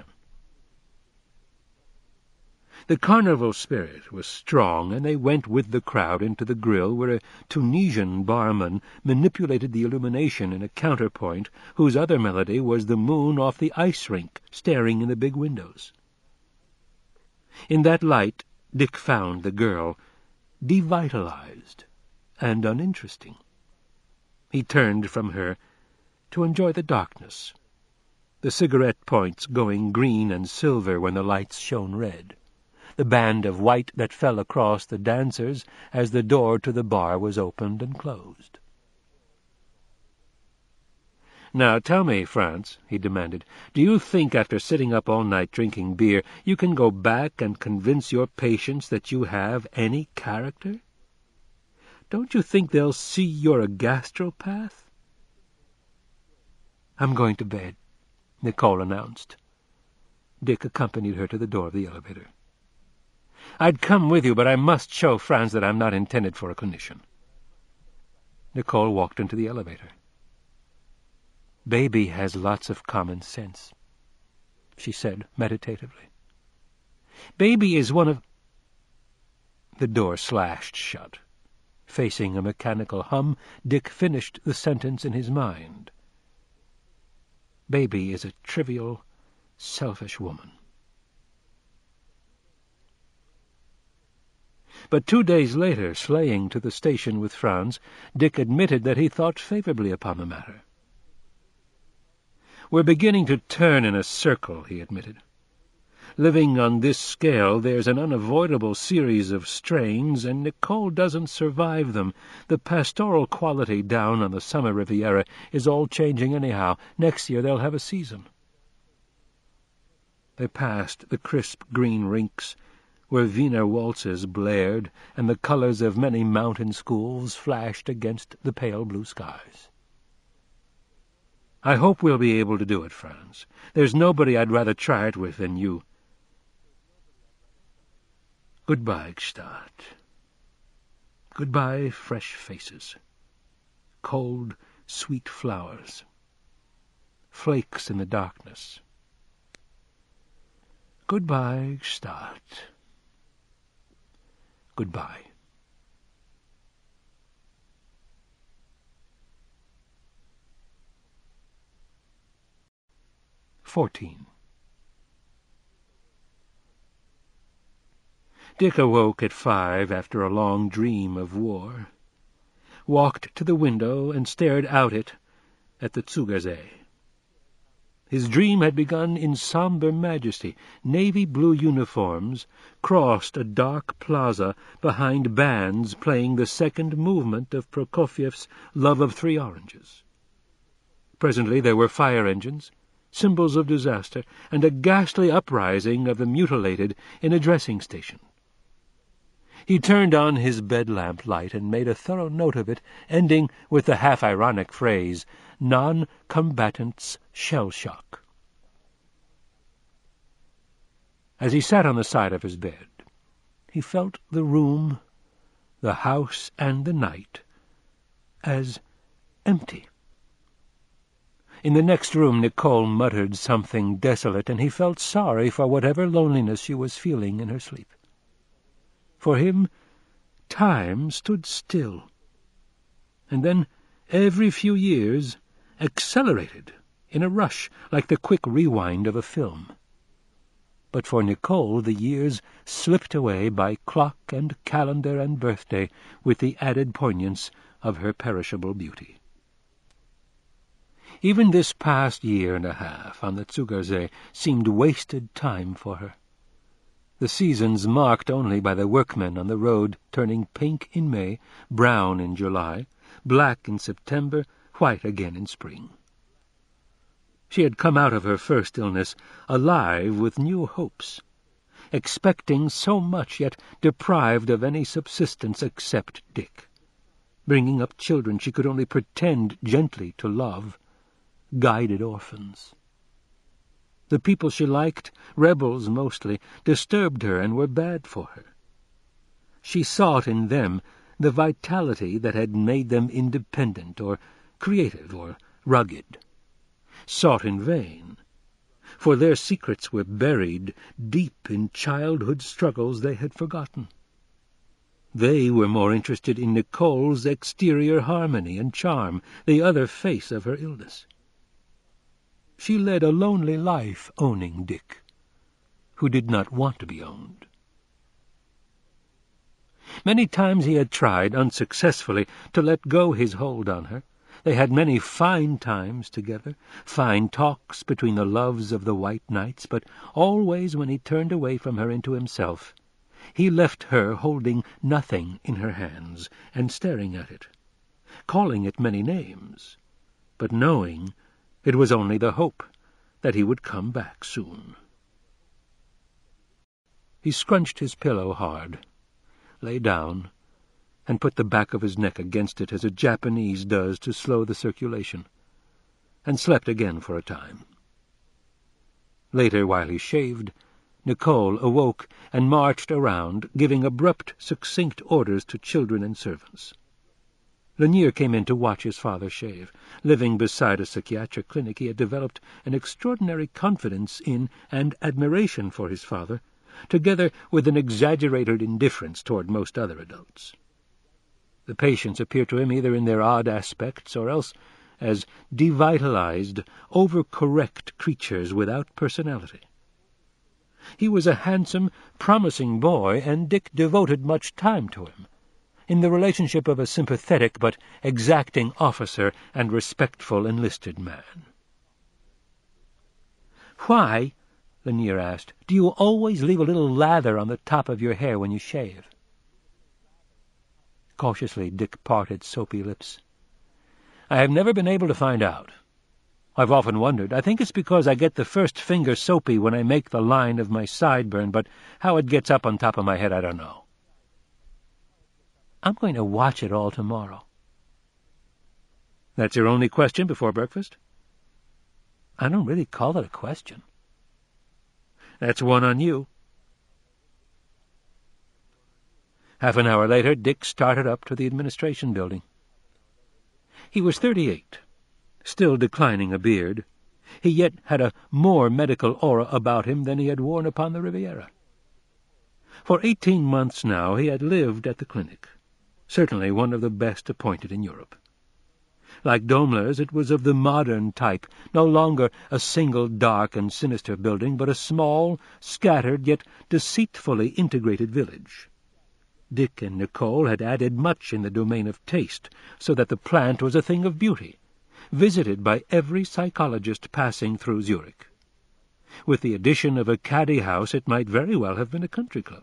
The carnival spirit was strong, and they went with the crowd into the grill, where a Tunisian barman manipulated the illumination in a counterpoint whose other melody was the moon off the ice rink staring in the big windows. In that light Dick found the girl devitalized and uninteresting. He turned from her to enjoy the darkness, the cigarette points going green and silver when the lights shone red, the band of white that fell across the dancers as the door to the bar was opened and closed. "Now tell me, Franz," he demanded, "do you think after sitting up all night drinking beer you can go back and convince your patients that you have any character? Don't you think they'll see you're a gastropath?" "I'm going to bed," Nicole announced. Dick accompanied her to the door of the elevator. "I'd come with you, but I must show Franz that I'm not intended for a clinician." Nicole walked into the elevator. "Baby has lots of common sense," she said meditatively. "Baby is one of—" The door slashed shut. Facing a mechanical hum, Dick finished the sentence in his mind. "Baby is a trivial, selfish woman." But two days later, sleighing to the station with Franz, Dick admitted that he thought favorably upon the matter. "We're beginning to turn in a circle," he admitted. "Living on this scale, there's an unavoidable series of strains, and Nicole doesn't survive them. The pastoral quality down on the summer Riviera is all changing anyhow. Next year they'll have a season." They passed the crisp green rinks, where Wiener waltzes blared, and the colors of many mountain schools flashed against the pale blue skies. "I hope we'll be able to do it, Franz. There's nobody I'd rather try it with than you. Goodbye, Gstaad. Goodbye, fresh faces. Cold, sweet flowers. Flakes in the darkness. Goodbye, Gstaad. Goodbye. Fourteen. Dick awoke at five after a long dream of war, walked to the window and stared out it at the Zugersee. His dream had begun in sombre majesty. Navy blue uniforms crossed a dark plaza behind bands playing the second movement of Prokofiev's Love of Three Oranges. Presently there were fire engines, symbols of disaster, and a ghastly uprising of the mutilated in a dressing station. He turned on his bed-lamp light and made a thorough note of it, ending with the half-ironic phrase, "Non-combatants shell shock." As he sat on the side of his bed, he felt the room, the house, and the night as empty. In the next room Nicole muttered something desolate, and he felt sorry for whatever loneliness she was feeling in her sleep. For him, time stood still, and then, every few years, accelerated in a rush like the quick rewind of a film. But for Nicole the years slipped away by clock and calendar and birthday with the added poignance of her perishable beauty. Even this past year and a half on the Zugersee seemed wasted time for her. The seasons marked only by the workmen on the road turning pink in May, brown in July, black in September, white again in spring. She had come out of her first illness alive with new hopes, expecting so much, yet deprived of any subsistence except Dick, bringing up children she could only pretend gently to love, guided orphans. The people she liked, rebels mostly, disturbed her and were bad for her. She sought in them the vitality that had made them independent or creative or rugged. Sought in vain, for their secrets were buried deep in childhood struggles they had forgotten. They were more interested in Nicole's exterior harmony and charm, the other face of her illness. She led a lonely life owning Dick, who did not want to be owned. Many times he had tried, unsuccessfully, to let go his hold on her. They had many fine times together, fine talks between the loves of the white nights, but always when he turned away from her into himself, he left her holding nothing in her hands and staring at it, calling it many names, but knowing it was only the hope that he would come back soon. He scrunched his pillow hard, lay down, and put the back of his neck against it as a Japanese does to slow the circulation, and slept again for a time. Later, while he shaved, Nicole awoke and marched around, giving abrupt, succinct orders to children and servants. Lanier came in to watch his father shave. Living beside a psychiatric clinic, he had developed an extraordinary confidence in and admiration for his father, together with an exaggerated indifference toward most other adults. The patients appeared to him either in their odd aspects or else as devitalized, over-correct creatures without personality. He was a handsome, promising boy, and Dick devoted much time to him, in the relationship of a sympathetic but exacting officer and respectful enlisted man. "Why," Lanier asked, "do you always leave a little lather on the top of your hair when you shave?" Cautiously Dick parted soapy lips. "I have never been able to find out. I've often wondered. I think it's because I get the first finger soapy when I make the line of my sideburn, but how it gets up on top of my head I don't know." "I'm going to watch it all tomorrow." "That's your only question before breakfast?" "I don't really call it a question." "That's one on you." Half an hour later, Dick started up to the administration building. He was thirty-eight, still declining a beard. He yet had a more medical aura about him than he had worn upon the Riviera. For eighteen months now he had lived at the clinic, certainly one of the best appointed in Europe. Like Daimler's, it was of the modern type, no longer a single dark and sinister building, but a small, scattered, yet deceitfully integrated village. Dick and Nicole had added much in the domain of taste, so that the plant was a thing of beauty, visited by every psychologist passing through Zurich. With the addition of a caddy house, it might very well have been a country club.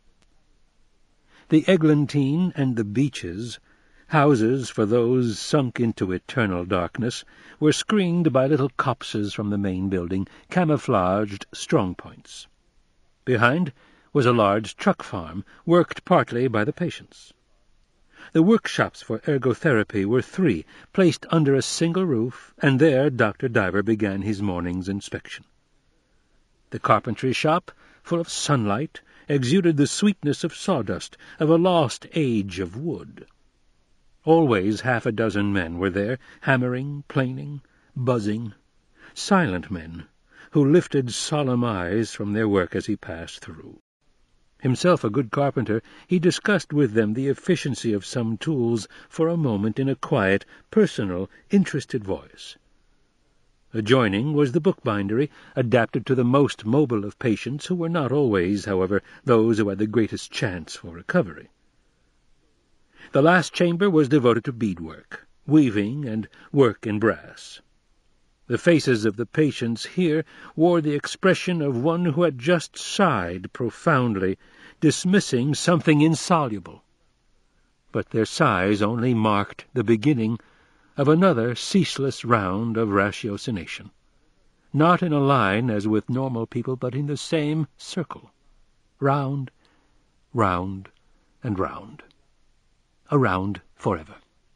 The Eglantine and the Beeches, houses for those sunk into eternal darkness, were screened by little copses from the main building, camouflaged strong points. Behind was a large truck farm, worked partly by the patients. The workshops for ergotherapy were three, placed under a single roof, and there Doctor Diver began his morning's inspection. The carpentry shop, full of sunlight, exuded the sweetness of sawdust, of a lost age of wood. Always half a dozen men were there, hammering, planing, buzzing, silent men, who lifted solemn eyes from their work as he passed through. Himself a good carpenter, he discussed with them the efficiency of some tools for a moment in a quiet, personal, interested voice. Adjoining was the bookbindery, adapted to the most mobile of patients, who were not always, however, those who had the greatest chance for recovery. The last chamber was devoted to beadwork, weaving, and work in brass. The faces of the patients here wore the expression of one who had just sighed profoundly, dismissing something insoluble. But their sighs only marked the beginning of another ceaseless round of ratiocination, not in a line as with normal people, but in the same circle, round, round, and round, around forever.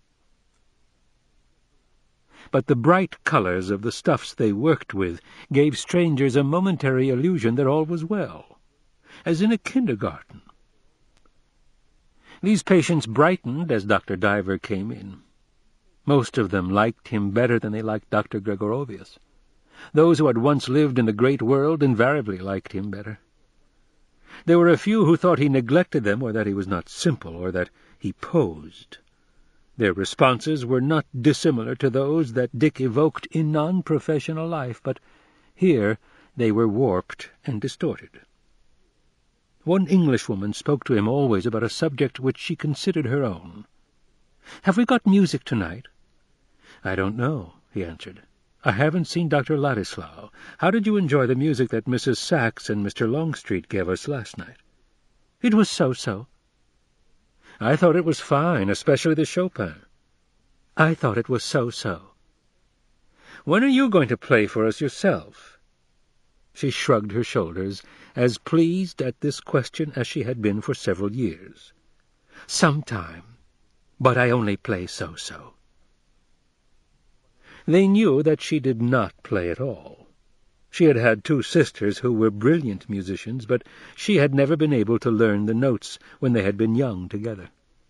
But the bright colours of the stuffs they worked with gave strangers a momentary illusion that all was well, as in a kindergarten. These patients brightened as Doctor Diver came in. Most of them liked him better than they liked Doctor Gregorovius. Those who had once lived in the great world invariably liked him better. There were a few who thought he neglected them, or that he was not simple, or that he posed. Their responses were not dissimilar to those that Dick evoked in non-professional life, but here they were warped and distorted. One Englishwoman spoke to him always about a subject which she considered her own. "Have we got music tonight?" "I don't know," he answered. "I haven't seen Doctor Ladislaw. How did you enjoy the music that Missus Sachs and Mister Longstreet gave us last night?" "It was so-so." "I thought it was fine, especially the Chopin." "I thought it was so-so." "When are you going to play for us yourself?" She shrugged her shoulders, as pleased at this question as she had been for several years. "Sometime. But I only play so-so." They knew that she did not play at all. She had had two sisters who were brilliant musicians, but she had never been able to learn the notes when they had been young together.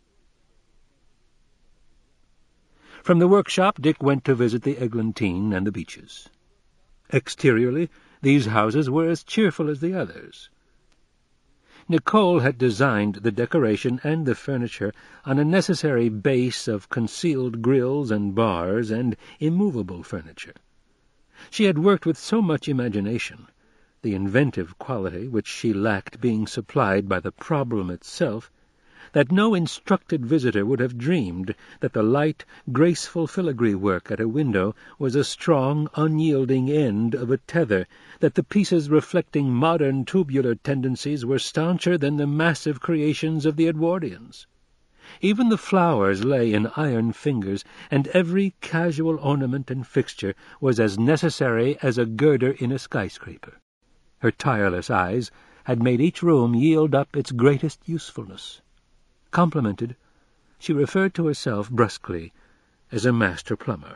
From the workshop Dick went to visit the Eglantine and the Beeches. Exteriorly, these houses were as cheerful as the others. Nicole had designed the decoration and the furniture on a necessary base of concealed grilles and bars and immovable furniture. She had worked with so much imagination, the inventive quality which she lacked being supplied by the problem itself, that no instructed visitor would have dreamed that the light, graceful filigree work at a window was a strong, unyielding end of a tether, that the pieces reflecting modern tubular tendencies were stauncher than the massive creations of the Edwardians. Even the flowers lay in iron fingers, and every casual ornament and fixture was as necessary as a girder in a skyscraper. Her tireless eyes had made each room yield up its greatest usefulness. Complimented, she referred to herself brusquely as a master plumber.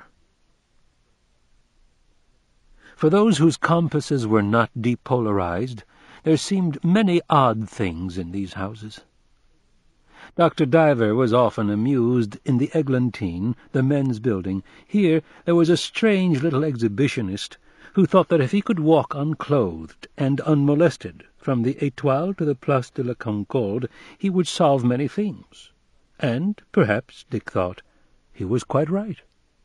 For those whose compasses were not depolarized, there seemed many odd things in these houses. Doctor Diver was often amused in the Eglantine, the men's building. Here there was a strange little exhibitionist who thought that if he could walk unclothed and unmolested from the Étoile to the Place de la Concorde, he would solve many themes. And, perhaps, Dick thought, he was quite right.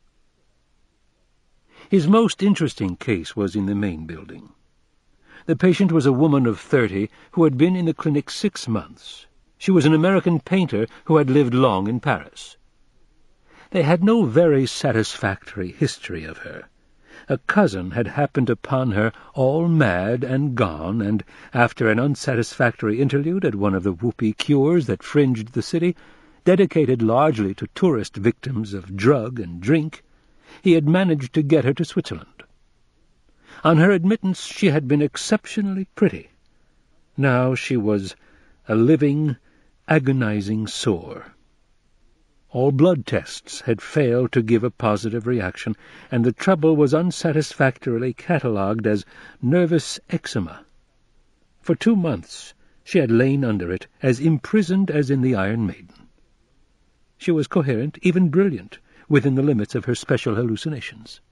His most interesting case was in the main building. The patient was a woman of thirty who had been in the clinic six months. She was an American painter who had lived long in Paris. They had no very satisfactory history of her. A cousin had happened upon her all mad and gone, and after an unsatisfactory interlude at one of the whoopee cures that fringed the city, dedicated largely to tourist victims of drug and drink, he had managed to get her to Switzerland. On her admittance she had been exceptionally pretty. Now she was a living, agonizing sore. All blood tests had failed to give a positive reaction, and the trouble was unsatisfactorily catalogued as nervous eczema. For two months she had lain under it, as imprisoned as in the Iron Maiden. She was coherent, even brilliant, within the limits of her special hallucinations.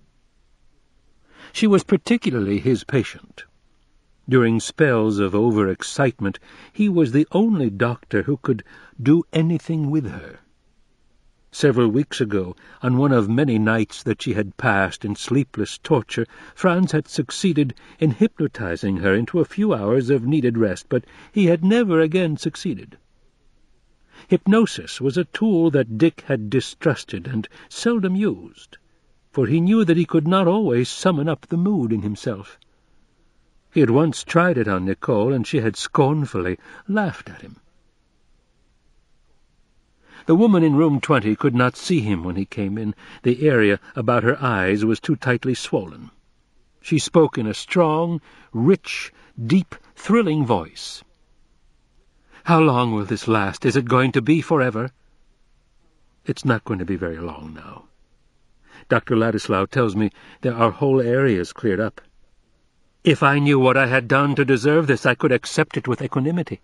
She was particularly his patient. During spells of over-excitement, he was the only doctor who could do anything with her. Several weeks ago, on one of many nights that she had passed in sleepless torture, Franz had succeeded in hypnotizing her into a few hours of needed rest, but he had never again succeeded. Hypnosis was a tool that Dick had distrusted and seldom used, for he knew that he could not always summon up the mood in himself. He had once tried it on Nicole, and she had scornfully laughed at him. The woman in room twenty could not see him when he came in. The area about her eyes was too tightly swollen. She spoke in a strong, rich, deep, thrilling voice. "How long will this last? Is it going to be forever?" "It's not going to be very long now. Doctor Ladislau tells me there are whole areas cleared up. If I knew what I had done to deserve this, I could accept it with equanimity.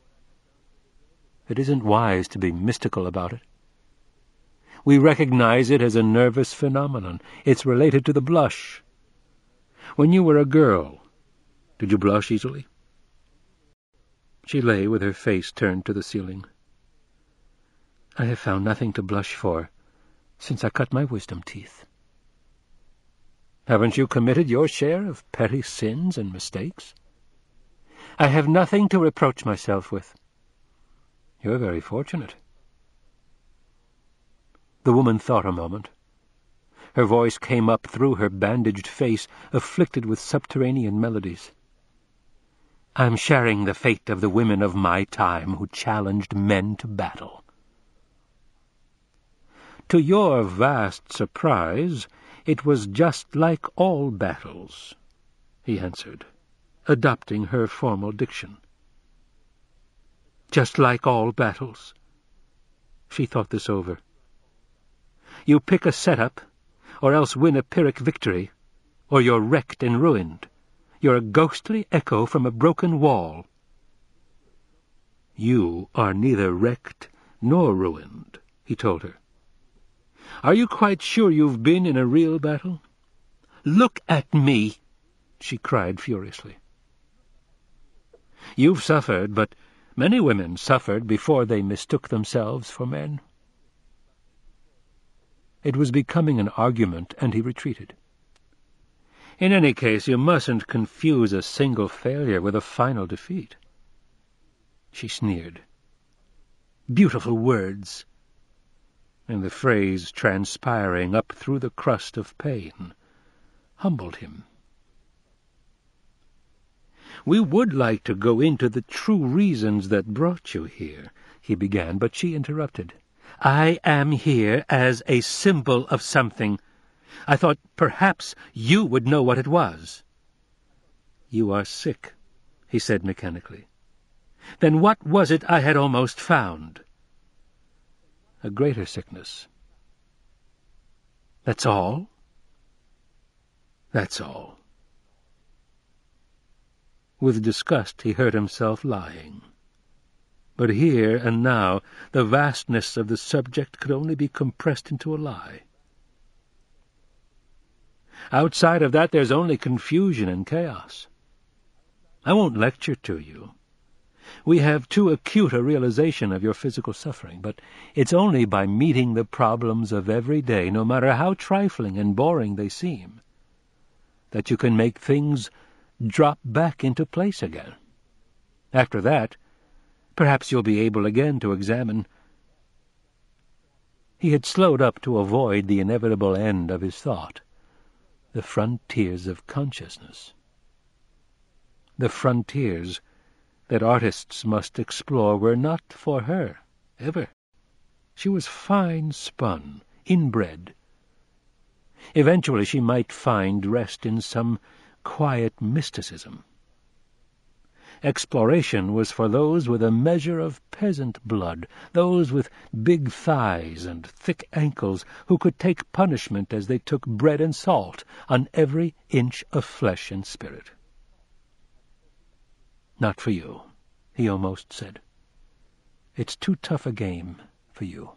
It isn't wise to be mystical about it. We recognize it as a nervous phenomenon. It's related to the blush. When you were a girl, did you blush easily?" She lay with her face turned to the ceiling. "I have found nothing to blush for since I cut my wisdom teeth." "Haven't you committed your share of petty sins and mistakes?" "I have nothing to reproach myself with." "You're very fortunate." The woman thought a moment. Her voice came up through her bandaged face, afflicted with subterranean melodies. "I'm sharing the fate of the women of my time who challenged men to battle." "To your vast surprise, it was just like all battles," he answered, adopting her formal diction. "Just like all battles." She thought this over. "You pick a setup, or else win a Pyrrhic victory, or you're wrecked and ruined. You're a ghostly echo from a broken wall." "You are neither wrecked nor ruined," he told her. "Are you quite sure you've been in a real battle?" "Look at me!" she cried furiously. "You've suffered, but many women suffered before they mistook themselves for men." It was becoming an argument, and he retreated. "In any case, you mustn't confuse a single failure with a final defeat." She sneered. "Beautiful words!" And the phrase, transpiring up through the crust of pain, humbled him. "We would like to go into the true reasons that brought you here," he began, but she interrupted. "I am here as a symbol of something. I thought perhaps you would know what it was." "You are sick," he said mechanically. "Then what was it I had almost found?" "A greater sickness." "That's all?" "That's all." With disgust he heard himself lying. But here and now the vastness of the subject could only be compressed into a lie. Outside of that there's only confusion and chaos. I won't lecture to you. We have too acute a realization of your physical suffering, but it's only by meeting the problems of every day, no matter how trifling and boring they seem, that you can make things drop back into place again. After that, perhaps you'll be able again to examine. He had slowed up to avoid the inevitable end of his thought. The frontiers of consciousness. The frontiers that artists must explore were not for her, ever. She was fine-spun, inbred. Eventually she might find rest in some quiet mysticism. Exploration was for those with a measure of peasant blood, those with big thighs and thick ankles, who could take punishment as they took bread and salt on every inch of flesh and spirit. "Not for you," he almost said. "It's too tough a game for you."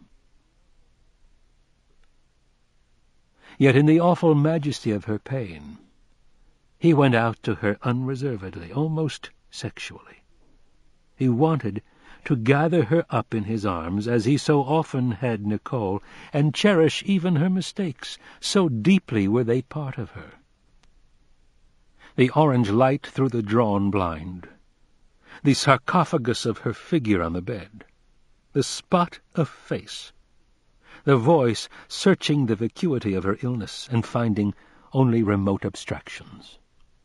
Yet in the awful majesty of her pain, he went out to her unreservedly, almost sexually. He wanted to gather her up in his arms, as he so often had Nicole, and cherish even her mistakes, so deeply were they part of her. The orange light through the drawn blind, the sarcophagus of her figure on the bed, the spot of face, the voice searching the vacuity of her illness and finding only remote abstractions.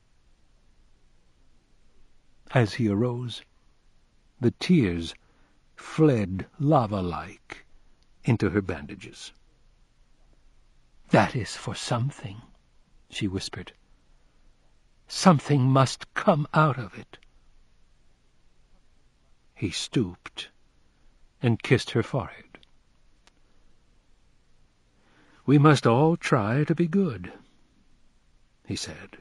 As he arose, the tears fled lava-like into her bandages. "That is for something," she whispered. "Something must come out of it." He stooped and kissed her forehead. "We must all try to be good," he said.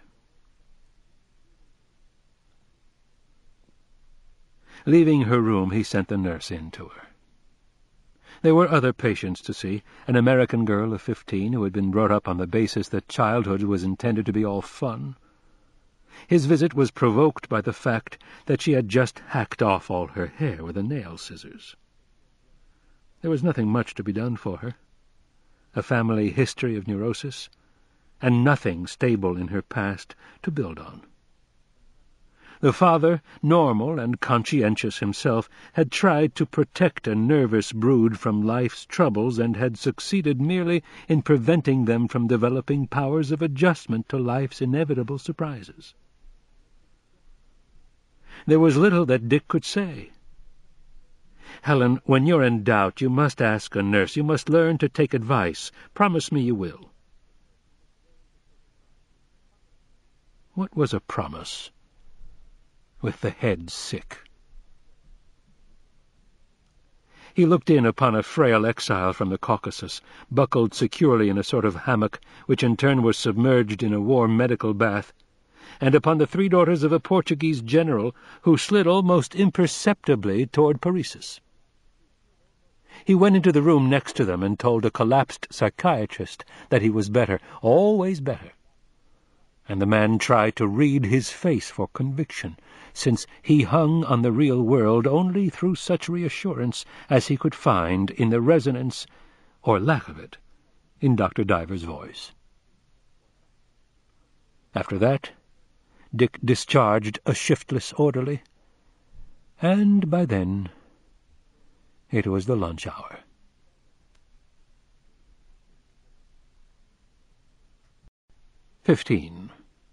Leaving her room, he sent the nurse in to her. There were other patients to see, an American girl of fifteen who had been brought up on the basis that childhood was intended to be all fun. His visit was provoked by the fact that she had just hacked off all her hair with a nail scissors. There was nothing much to be done for her, a family history of neurosis, and nothing stable in her past to build on. The father, normal and conscientious himself, had tried to protect a nervous brood from life's troubles and had succeeded merely in preventing them from developing powers of adjustment to life's inevitable surprises. There was little that Dick could say. "Helen, when you're in doubt, you must ask a nurse. You must learn to take advice. Promise me you will." What was a promise with the head sick? He looked in upon a frail exile from the Caucasus, buckled securely in a sort of hammock, which in turn was submerged in a warm medical bath, and upon the three daughters of a Portuguese general who slid almost imperceptibly toward paresis. He went into the room next to them and told a collapsed psychiatrist that he was better, always better. And the man tried to read his face for conviction, since he hung on the real world only through such reassurance as he could find in the resonance, or lack of it, in Doctor Diver's voice. After that, Dick discharged a shiftless orderly, and by then it was the lunch hour. Fifteen.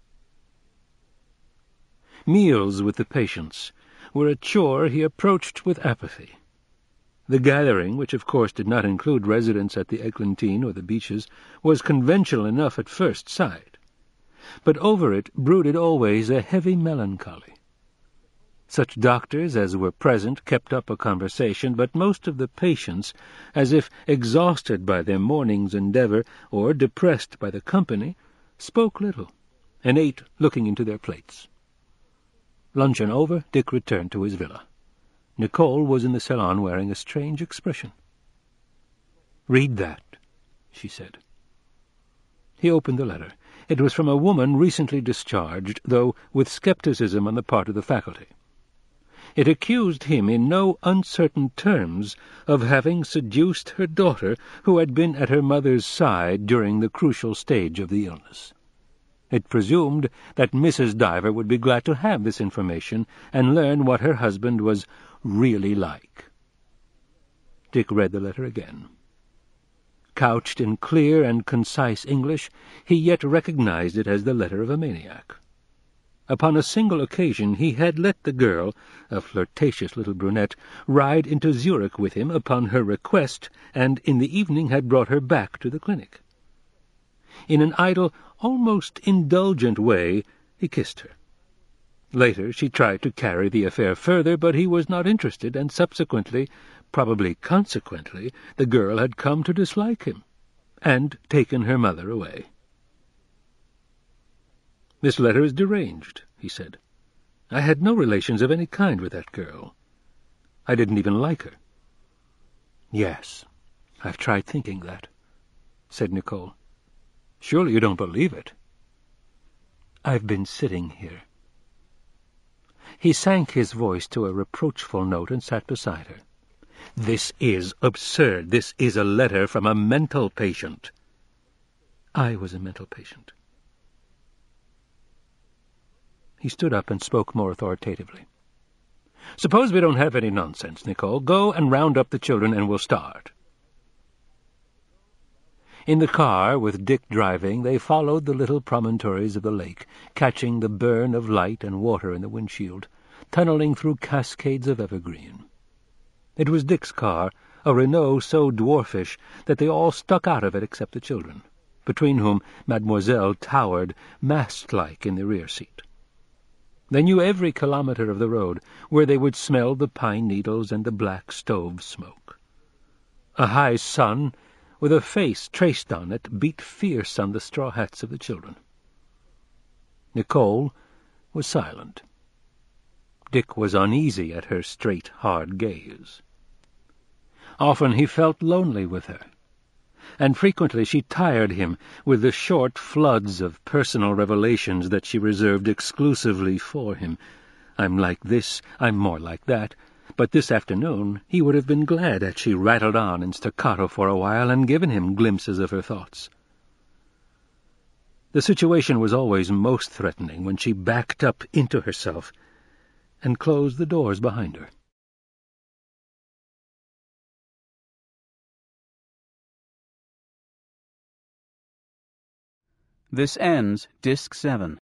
Meals with the patients were a chore he approached with apathy. The gathering, which of course did not include residents at the Eglantine or the Beaches, was conventional enough at first sight, but over it brooded always a heavy melancholy. Such doctors as were present kept up a conversation, but most of the patients, as if exhausted by their morning's endeavor or depressed by the company, spoke little, and ate looking into their plates. Luncheon over, Dick returned to his villa. Nicole was in the salon wearing a strange expression. "Read that," she said. He opened the letter. It was from a woman recently discharged, though with skepticism on the part of the faculty. It accused him in no uncertain terms of having seduced her daughter, who had been at her mother's side during the crucial stage of the illness. It presumed that Missus Diver would be glad to have this information and learn what her husband was really like. Dick read the letter again. Couched in clear and concise English, he yet recognized it as the letter of a maniac. Upon a single occasion he had let the girl, a flirtatious little brunette, ride into Zurich with him upon her request, and in the evening had brought her back to the clinic. In an idle, almost indulgent way, he kissed her. Later she tried to carry the affair further, but he was not interested, and subsequently, probably consequently, the girl had come to dislike him, and taken her mother away. "This letter is deranged," he said. "I had no relations of any kind with that girl. I didn't even like her." "Yes, I've tried thinking that," said Nicole. "Surely you don't believe it?" "I've been sitting here." He sank his voice to a reproachful note and sat beside her. "This is absurd. This is a letter from a mental patient." "I was a mental patient." He stood up and spoke more authoritatively. "Suppose we don't have any nonsense, Nicole. Go and round up the children and we'll start." In the car, with Dick driving, they followed the little promontories of the lake, catching the burn of light and water in the windshield, tunneling through cascades of evergreen. It was Dick's car, a Renault so dwarfish that they all stuck out of it except the children, between whom Mademoiselle towered mast-like in the rear seat. They knew every kilometre of the road, where they would smell the pine needles and the black stove smoke. A high sun, with a face traced on it, beat fierce on the straw hats of the children. Nicole was silent. Dick was uneasy at her straight, hard gaze. Often he felt lonely with her, and frequently she tired him with the short floods of personal revelations that she reserved exclusively for him. "I'm like this, I'm more like that." But this afternoon he would have been glad had she rattled on in staccato for a while and given him glimpses of her thoughts. The situation was always most threatening when she backed up into herself and closed the doors behind her. This ends Disc seven.